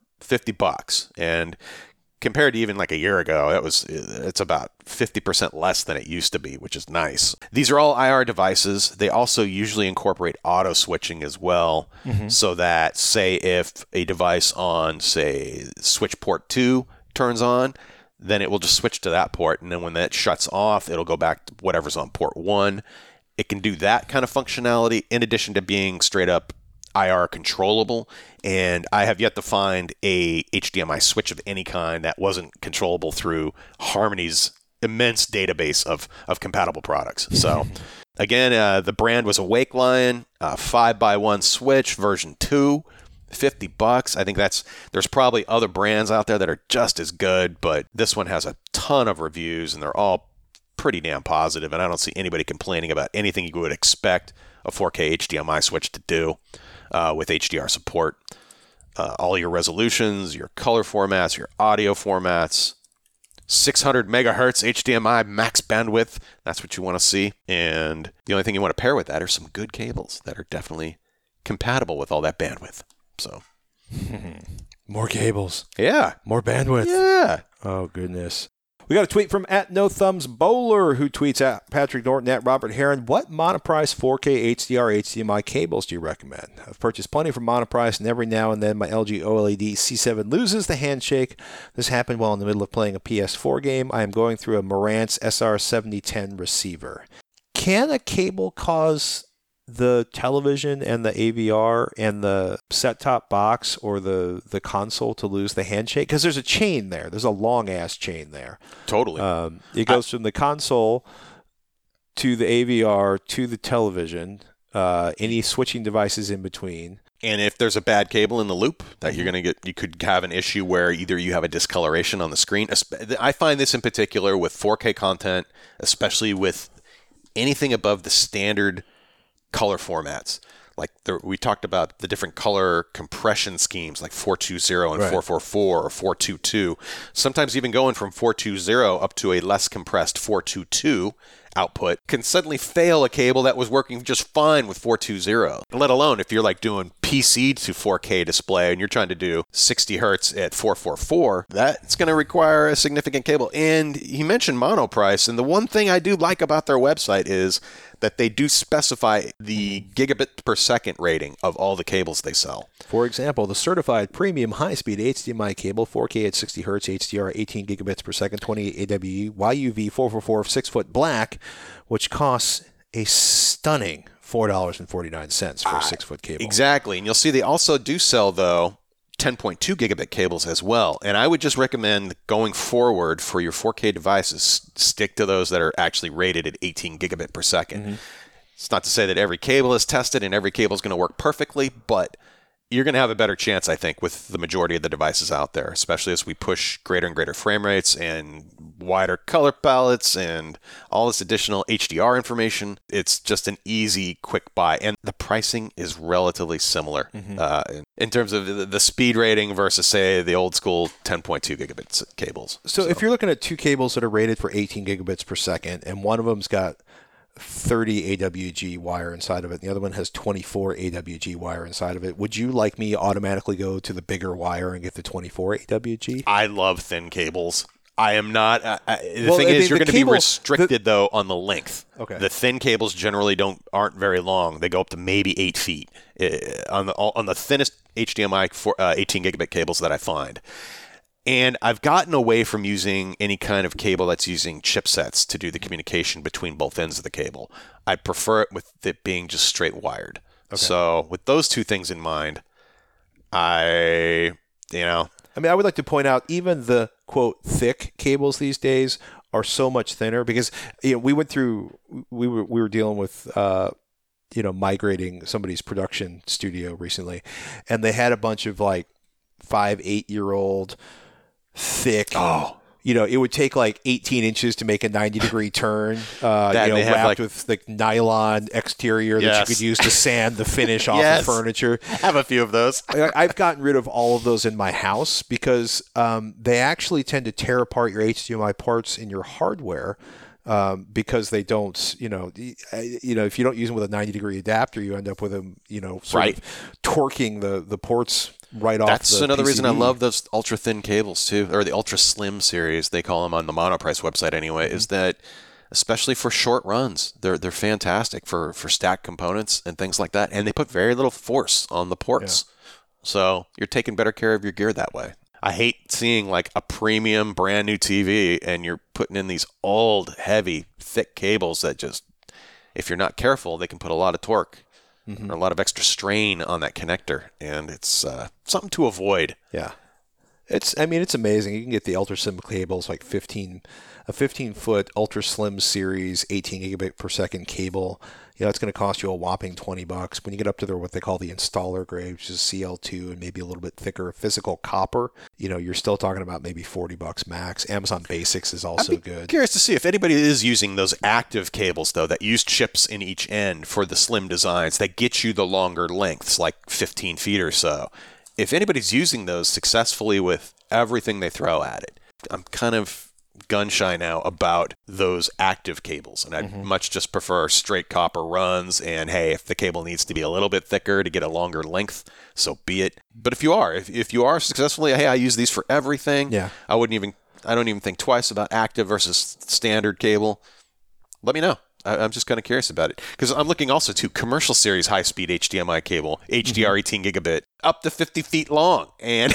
S2: $50. And compared to even like a year ago, it's about 50% less than it used to be, which is nice. These are all IR devices. They also usually incorporate auto switching as well, so that, say, if a device on, say, switch port 2 turns on, then it will just switch to that port, and then when that shuts off, it'll go back to whatever's on port 1. It can do that kind of functionality in addition to being straight up IR controllable, and I have yet to find a HDMI switch of any kind that wasn't controllable through Harmony's immense database of compatible products. So again, the brand was Awake Lion, 5x1 switch version 2, $50. I think there's probably other brands out there that are just as good, but this one has a ton of reviews and they're all pretty damn positive, and I don't see anybody complaining about anything you would expect a 4K HDMI switch to do. With HDR support, all your resolutions, your color formats, your audio formats, 600 megahertz HDMI max bandwidth. That's what you want to see. And the only thing you want to pair with that are some good cables that are definitely compatible with all that bandwidth. So,
S1: More cables.
S2: Yeah.
S1: More bandwidth.
S2: Yeah.
S1: Oh, goodness. We got a tweet from @NoThumbsBowler, who tweets at Patrick Norton, @Robert Heron. What Monoprice 4K HDR HDMI cables do you recommend? I've purchased plenty from Monoprice, and every now and then my LG OLED C7 loses the handshake. This happened while in the middle of playing a PS4 game. I am going through a Marantz SR7010 receiver. Can a cable cause the television and the AVR and the set-top box or the console to lose the handshake? Because there's a chain there. There's a long-ass chain there.
S2: Totally.
S1: It goes from the console to the AVR to the television, any switching devices in between.
S2: And if there's a bad cable in the loop that you're going to get, you could have an issue where either you have a discoloration on the screen. I find this in particular with 4K content, especially with anything above the standard color formats. Like we talked about the different color compression schemes like 420 and 444 or 422. Sometimes even going from 420 up to a less compressed 422 output can suddenly fail a cable that was working just fine with 420. Let alone if you're like doing PC to 4K display and you're trying to do 60 hertz at 444, that's going to require a significant cable. And he mentioned Monoprice, and the one thing I do like about their website is that they do specify the gigabit per second rating of all the cables they sell.
S1: For example, the certified premium high-speed HDMI cable, 4K at 60 hertz, HDR 18 gigabits per second, 28 AWE, YUV 444 6-foot black, which costs a stunning $4.49 for a 6-foot cable.
S2: Exactly. And you'll see they also do sell, though, 10.2 gigabit cables as well. And I would just recommend going forward for your 4K devices, stick to those that are actually rated at 18 gigabit per second. Mm-hmm. It's not to say that every cable is tested and every cable is going to work perfectly, but you're going to have a better chance, I think, with the majority of the devices out there, especially as we push greater and greater frame rates and wider color palettes and all this additional HDR information. It's just an easy, quick buy. And the pricing is relatively similar in terms of the speed rating versus, say, the old school 10.2 gigabits cables.
S1: So if you're looking at two cables that are rated for 18 gigabits per second and one of them's got 30 AWG wire inside of it. The other one has 24 AWG wire inside of it. Would you like me automatically go to the bigger wire and get the 24 AWG?
S2: I love thin cables. I am not. The
S1: Well,
S2: thing
S1: I
S2: is,
S1: mean,
S2: you're
S1: the
S2: going to be
S1: cable-
S2: restricted though on the length.
S1: Okay.
S2: The thin cables generally aren't very long. They go up to maybe 8 feet on the thinnest HDMI 18 gigabit cables that I find. And I've gotten away from using any kind of cable that's using chipsets to do the communication between both ends of the cable. I prefer it with it being just straight wired. Okay. So with those two things in mind, I
S1: would like to point out even the quote thick cables these days are so much thinner because we were dealing with migrating somebody's production studio recently, and they had a bunch of like 5-8-year-old thick. It would take like 18 inches to make a 90-degree turn, wrapped with like nylon exterior that you could use to sand the finish off of furniture.
S2: I have a few of those.
S1: I've gotten rid of all of those in my house because they actually tend to tear apart your HDMI ports in your hardware. Because they don't, if you don't use them with a 90-degree adapter, you end up with them, sort of torquing the ports right off.
S2: That's another reason I
S1: PCB.
S2: love those ultra thin cables too, or the ultra slim series they call them on the Monoprice website anyway. Is that especially for short runs, they're fantastic for stacked components and things like that, and they put very little force on the ports, so you're taking better care of your gear that way. I hate seeing like a premium brand new TV and you're putting in these old, heavy, thick cables that just, if you're not careful, they can put a lot of torque or a lot of extra strain on that connector. And it's something to avoid.
S1: Yeah. It's amazing. You can get the ultra slim cables, like a 15-foot ultra slim series, 18 gigabit per second cable. It's going to cost you a whopping $20. When you get up to what they call the installer grade, which is CL2 and maybe a little bit thicker physical copper, you're still talking about maybe $40 max. Amazon Basics is also good.
S2: Curious to see if anybody is using those active cables though that use chips in each end for the slim designs that get you the longer lengths, like 15 feet or so. If anybody's using those successfully with everything they throw at it, I'm kind of gun shy now about those active cables, and I'd much just prefer straight copper runs. And hey, if the cable needs to be a little bit thicker to get a longer length, so be it. But if you are successfully, hey, I use these for everything.
S1: Yeah.
S2: I don't even think twice about active versus standard cable. Let me know. I'm just kind of curious about it because I'm looking also to commercial series high-speed HDMI cable, HDR 18 gigabit, up to 50 feet long, and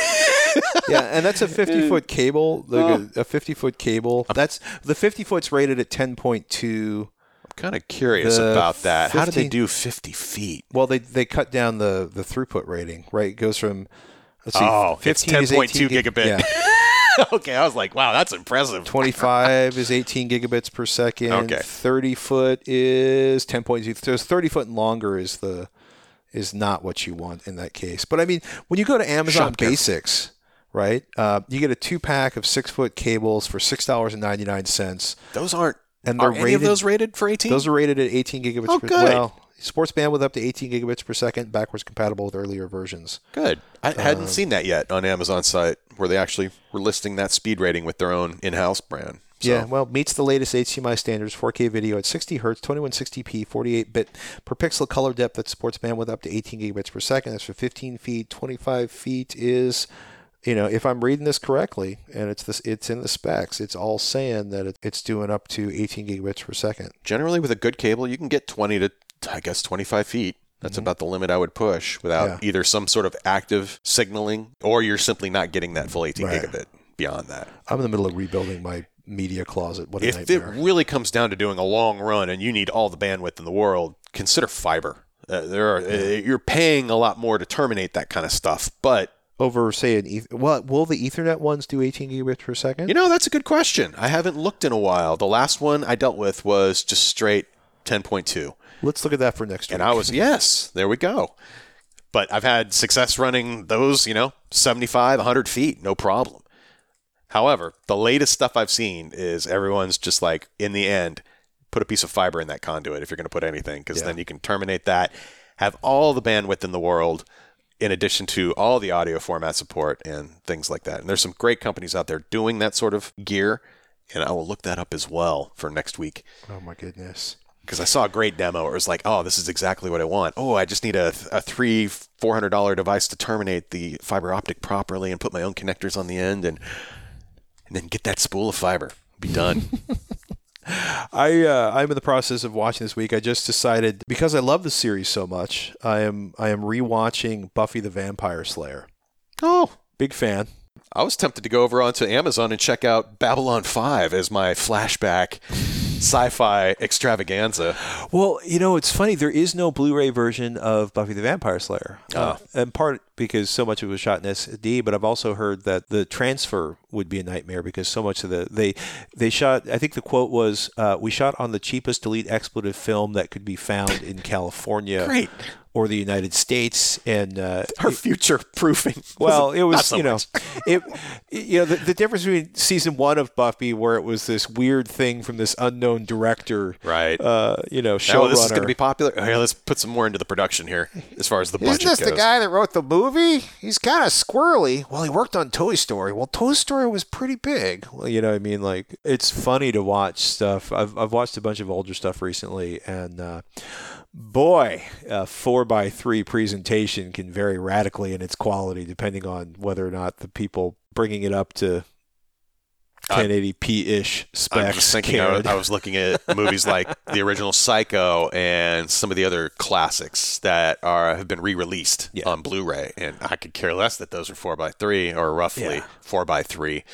S1: and that's a 50-foot cable. A 50-foot cable. That's the 50-foot's rated at 10.2.
S2: I'm kind of curious about that. How did they do 50 feet?
S1: Well, they cut down the throughput rating. Right, it goes from
S2: it's
S1: 15 is
S2: 10.2 gigabit.
S1: Yeah.
S2: Okay, I was like, wow, that's impressive.
S1: 25 is 18 gigabits per second.
S2: Okay.
S1: 30 foot is 10.2. So 30 foot and longer is not what you want in that case. But I mean, when you go to Amazon Basics, right, you get a 2-pack of 6-foot cables for $6.99.
S2: Those aren't.
S1: And
S2: are any of those rated for 18?
S1: Those are rated at 18 gigabits per
S2: good.
S1: Well, sports bandwidth up to 18 gigabits per second, backwards compatible with earlier versions.
S2: Good. I hadn't seen that yet on Amazon site where they actually were listing that speed rating with their own in-house brand. So.
S1: Yeah, well, meets the latest HDMI standards, 4K video at 60 hertz, 2160p, 48-bit per pixel color depth that supports bandwidth up to 18 gigabits per second. That's for 15 feet. 25 feet is, if I'm reading this correctly, and it's in the specs, it's all saying that it's doing up to 18 gigabits per second.
S2: Generally, with a good cable, you can get 20 to, 25 feet. That's about the limit I would push without either some sort of active signaling or you're simply not getting that full 18 gigabit beyond that.
S1: I'm in the middle of rebuilding my media closet. What a
S2: if
S1: nightmare.
S2: it really comes down to doing a long run and you need all the bandwidth in the world, consider fiber. You're paying a lot more to terminate that kind of stuff, but
S1: over, say, will the Ethernet ones do 18 gigabits per second?
S2: That's a good question. I haven't looked in a while. The last one I dealt with was just straight 10.2.
S1: Let's look at that for next week.
S2: And I was, yes, there we go. But I've had success running those, 75, 100 feet, no problem. However, the latest stuff I've seen is everyone's just like, in the end, put a piece of fiber in that conduit if you're going to put anything, because then you can terminate that, have all the bandwidth in the world, in addition to all the audio format support and things like that. And there's some great companies out there doing that sort of gear, and I will look that up as well for next week.
S1: Oh, my goodness.
S2: Because I saw a great demo. It was like, oh, this is exactly what I want. Oh, I just need a $400 device to terminate the fiber optic properly and put my own connectors on the end and then get that spool of fiber. Be done.
S1: I'm in the process of watching this week. I just decided, because I love the series so much, I am rewatching Buffy the Vampire Slayer.
S2: Oh,
S1: big fan.
S2: I was tempted to go over onto Amazon and check out Babylon 5 as my flashback sci-fi extravaganza.
S1: Well, it's funny. There is no Blu-ray version of Buffy the Vampire Slayer. In part because so much of it was shot in SD, but I've also heard that the transfer would be a nightmare because so much of they shot, I think the quote was, we shot on the cheapest delete expletive film that could be found in California.
S2: Great.
S1: Or the United States, and
S2: our future proofing.
S1: Well, it was
S2: the
S1: difference between season 1 of Buffy, where it was this weird thing from this unknown director,
S2: right?
S1: Showrunner.
S2: Oh, this is going to be popular. Here, let's put some more into the production here, as far as the budget goes.
S1: Isn't this the guy that wrote the movie? He's kind of squirrely. Well, he worked on Toy Story. Well, Toy Story was pretty big. Well, you know what I mean? Like, it's funny to watch stuff. I've watched a bunch of older stuff recently, and boy, a 4:3 presentation can vary radically in its quality depending on whether or not the people bringing it up to 1080p-ish specs.
S2: I'm just thinking, I was looking at movies like the original Psycho and some of the other classics that have been re-released on Blu-ray, and I could care less that those are 4:3 or roughly 4:3.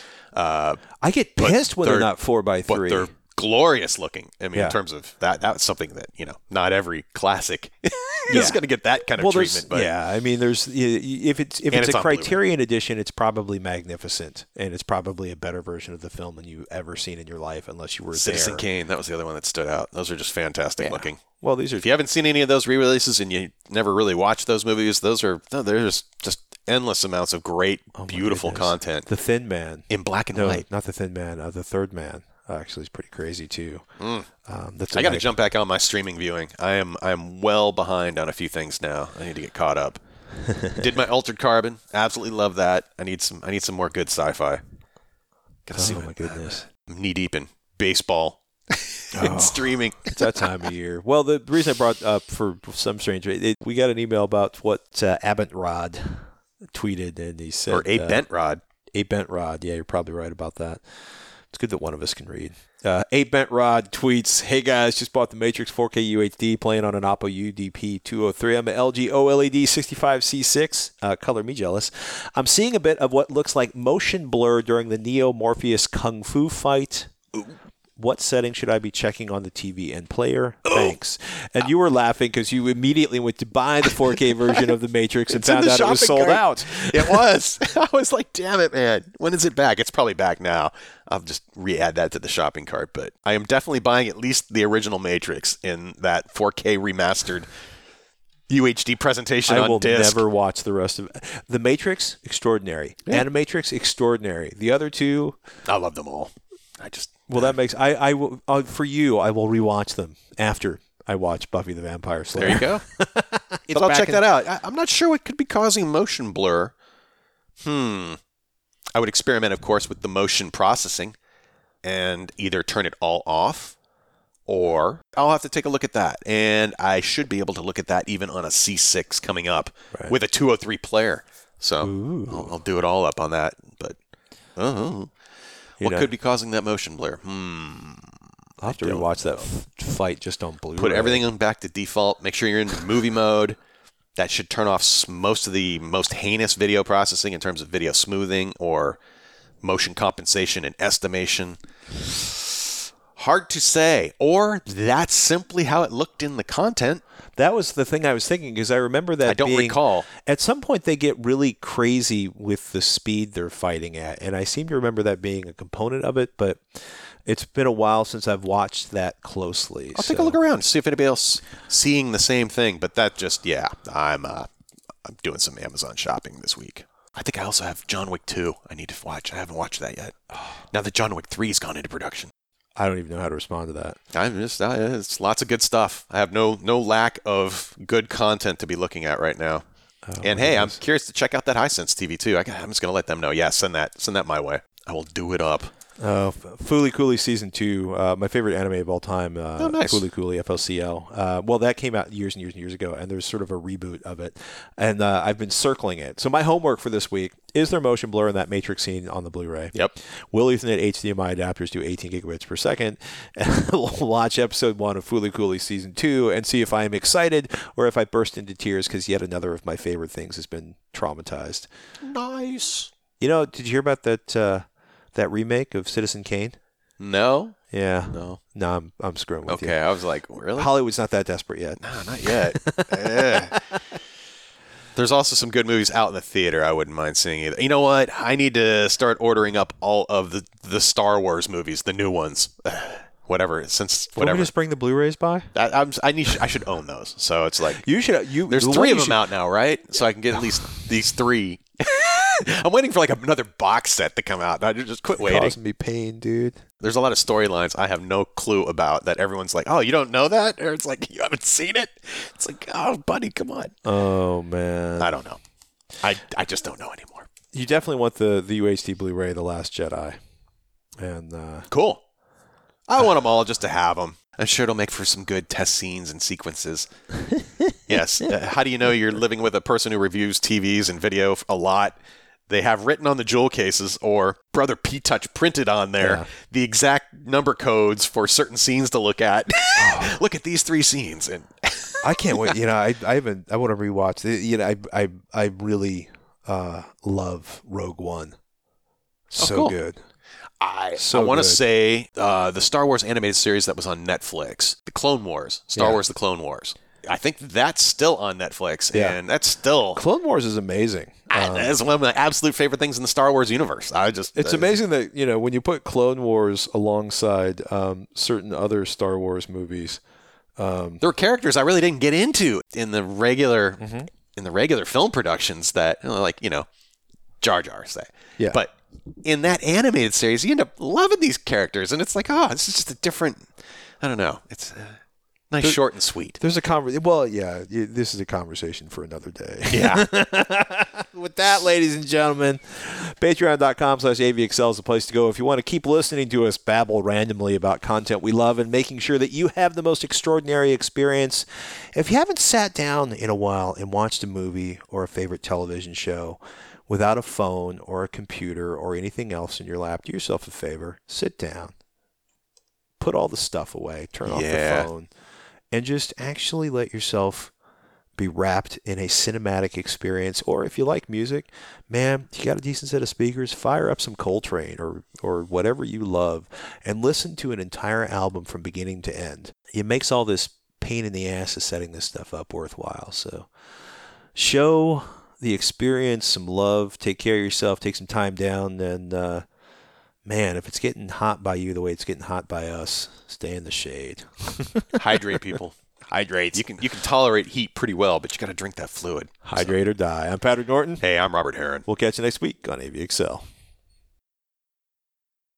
S1: I get pissed when they're not 4:3.
S2: But they're glorious looking. I mean, in terms of that's something that, not every classic is going to get that kind of treatment. But
S1: I mean, there's if it's a Criterion edition, it's probably magnificent, and it's probably a better version of the film than you've ever seen in your life, unless you were
S2: Citizen
S1: there.
S2: Kane, that was the other one that stood out. Those are just fantastic looking.
S1: Well, these are.
S2: If you haven't seen any of those re-releases and you never really watched those movies, there's just endless amounts of great, beautiful content.
S1: The Thin Man
S2: in black and white.
S1: Not the Thin Man. The Third Man. Actually, it's pretty crazy too.
S2: I got to jump back on my streaming viewing. I am well behind on a few things now. I need to get caught up. Did my Altered Carbon. Absolutely love that. I need some more good sci-fi. Gotta see.
S1: My goodness.
S2: I'm knee deep in baseball and streaming.
S1: It's that time of year. Well, the reason I brought up for some strange reason, we got an email about what Abentrod tweeted, and he said,
S2: or Abe Bentrod.
S1: Abe Bentrod. Yeah, you're probably right about that. It's good that one of us can read. Abe Bentrod tweets, "Hey guys, just bought the Matrix 4K UHD playing on an Oppo UDP 203. I'm an LG OLED 65C6. Color me jealous. I'm seeing a bit of what looks like motion blur during the Neo Morpheus Kung Fu fight. What setting should I be checking on the TV and player? Thanks." And you were laughing because you immediately went to buy the 4K version of the Matrix and found out it was sold out.
S2: It was. I was like, damn it, man. When is it back? It's probably back now. I'll just re-add that to the shopping cart. But I am definitely buying at least the original Matrix in that 4K remastered UHD presentation on disc.
S1: I will never watch the rest of it. The Matrix, extraordinary. Animatrix, extraordinary. The other two,
S2: I love them all.
S1: Well, that makes I will for you. I will rewatch them after I watch Buffy the Vampire Slayer.
S2: There you go. But I'll check that out. I'm not sure what could be causing motion blur. I would experiment, of course, with the motion processing and either turn it all off, or I'll have to take a look at that. And I should be able to look at that even on a C6 coming up with a 203 player. So I'll do it all up on that. But what could be causing that motion blur?
S1: I'll have to rewatch that fight just on Blu-ray.
S2: Put everything back to default. Make sure you're in movie mode. That should turn off most of the most heinous video processing in terms of video smoothing or motion compensation and estimation. Hard to say. Or that's simply how it looked in the content.
S1: That was the thing I was thinking, because I remember that
S2: I don't recall.
S1: At some point, they get really crazy with the speed they're fighting at, and I seem to remember that being a component of it, but it's been a while since I've watched that closely.
S2: I'll take a look around, see if anybody else seeing the same thing, but that just, I'm doing some Amazon shopping this week. I think I also have John Wick 2 I need to watch. I haven't watched that yet. Now that John Wick 3 has gone into production.
S1: I don't even know how to respond to that.
S2: It's lots of good stuff. I have no lack of good content to be looking at right now. And hey, I'm curious to check out that Hisense TV too. I'm just going to let them know. Yeah, send that my way. I will do it up.
S1: Fooly Cooley Season 2, my favorite anime of all time.
S2: Nice.
S1: Fooly Cooley, FLCL. Well, that came out years and years and years ago, and there's sort of a reboot of it. And I've been circling it. So my homework for this week, is there motion blur in that Matrix scene on the Blu-ray?
S2: Yep.
S1: Will Ethernet HDMI adapters do 18 gigabits per second? Watch episode 1 of Fooly Cooley Season 2 and see if I am excited or if I burst into tears because yet another of my favorite things has been traumatized.
S2: Nice.
S1: You know, did you hear about that remake of Citizen Kane?
S2: No.
S1: Yeah.
S2: No.
S1: No, I'm screwing with you.
S2: Okay, I was like, really?
S1: Hollywood's not that desperate yet.
S2: No, not yet. There's also some good movies out in the theater I wouldn't mind seeing either. You know what? I need to start ordering up all of the Star Wars movies, the new ones. Whatever.
S1: Can we just bring the Blu-rays by?
S2: I should own those. So it's like
S1: You should.
S2: there's three of them out now, right? So I can get at least these three. I'm waiting for like another box set to come out. I just quit waiting.
S1: Causing me pain, dude.
S2: There's a lot of storylines I have no clue about that everyone's like, oh, you don't know that? Or it's like, you haven't seen it? It's like, oh, buddy, come on.
S1: Oh man.
S2: I don't know. I just don't know anymore.
S1: You definitely want the UHD Blu-ray, The Last Jedi, and
S2: Cool. I want them all just to have them. I'm sure it'll make for some good test scenes and sequences. Yes. How do you know you're living with a person who reviews TVs and video a lot? They have written on the jewel cases or Brother P-Touch printed on there the exact number codes for certain scenes to look at. Look at these 3 scenes. And
S1: I can't wait. You know, I want to rewatch. You know, I really love Rogue One. So
S2: cool.
S1: good.
S2: I
S1: So
S2: want to
S1: good.
S2: say the Star Wars animated series that was on Netflix, The Clone Wars, Star
S1: Yeah.
S2: Wars, The Clone Wars. I think that's still on Netflix,
S1: Yeah.
S2: and that's still
S1: Clone Wars is amazing.
S2: that's one of my absolute favorite things in the Star Wars universe.
S1: It's amazing that, you know, when you put Clone Wars alongside certain other Star Wars movies.
S2: There were characters I really didn't get into in the regular film productions that, like, you know, Jar Jar, say.
S1: Yeah.
S2: But in that animated series, you end up loving these characters, and it's like, oh, this is just a different. I don't know. It's nice, short and sweet.
S1: There's a Well, yeah, this is a conversation for another day.
S2: Yeah.
S1: With that, ladies and gentlemen, patreon.com/avxl is the place to go if you want to keep listening to us babble randomly about content we love and making sure that you have the most extraordinary experience. If you haven't sat down in a while and watched a movie or a favorite television show without a phone or a computer or anything else in your lap, do yourself a favor, sit down, put all the stuff away, turn off the phone, and just actually let yourself be wrapped in a cinematic experience. Or if you like music, man, you got a decent set of speakers, fire up some Coltrane or whatever you love and listen to an entire album from beginning to end. It makes all this pain in the ass of setting this stuff up worthwhile. So show the experience some love, take care of yourself, take some time down, and man, if it's getting hot by you the way it's getting hot by us, stay in the shade.
S2: Hydrate, people. Hydrate. You can tolerate heat pretty well, but you got to drink that fluid.
S1: Hydrate or die. I'm Patrick Norton.
S2: Hey, I'm Robert Heron.
S1: We'll catch you next week on AVXL.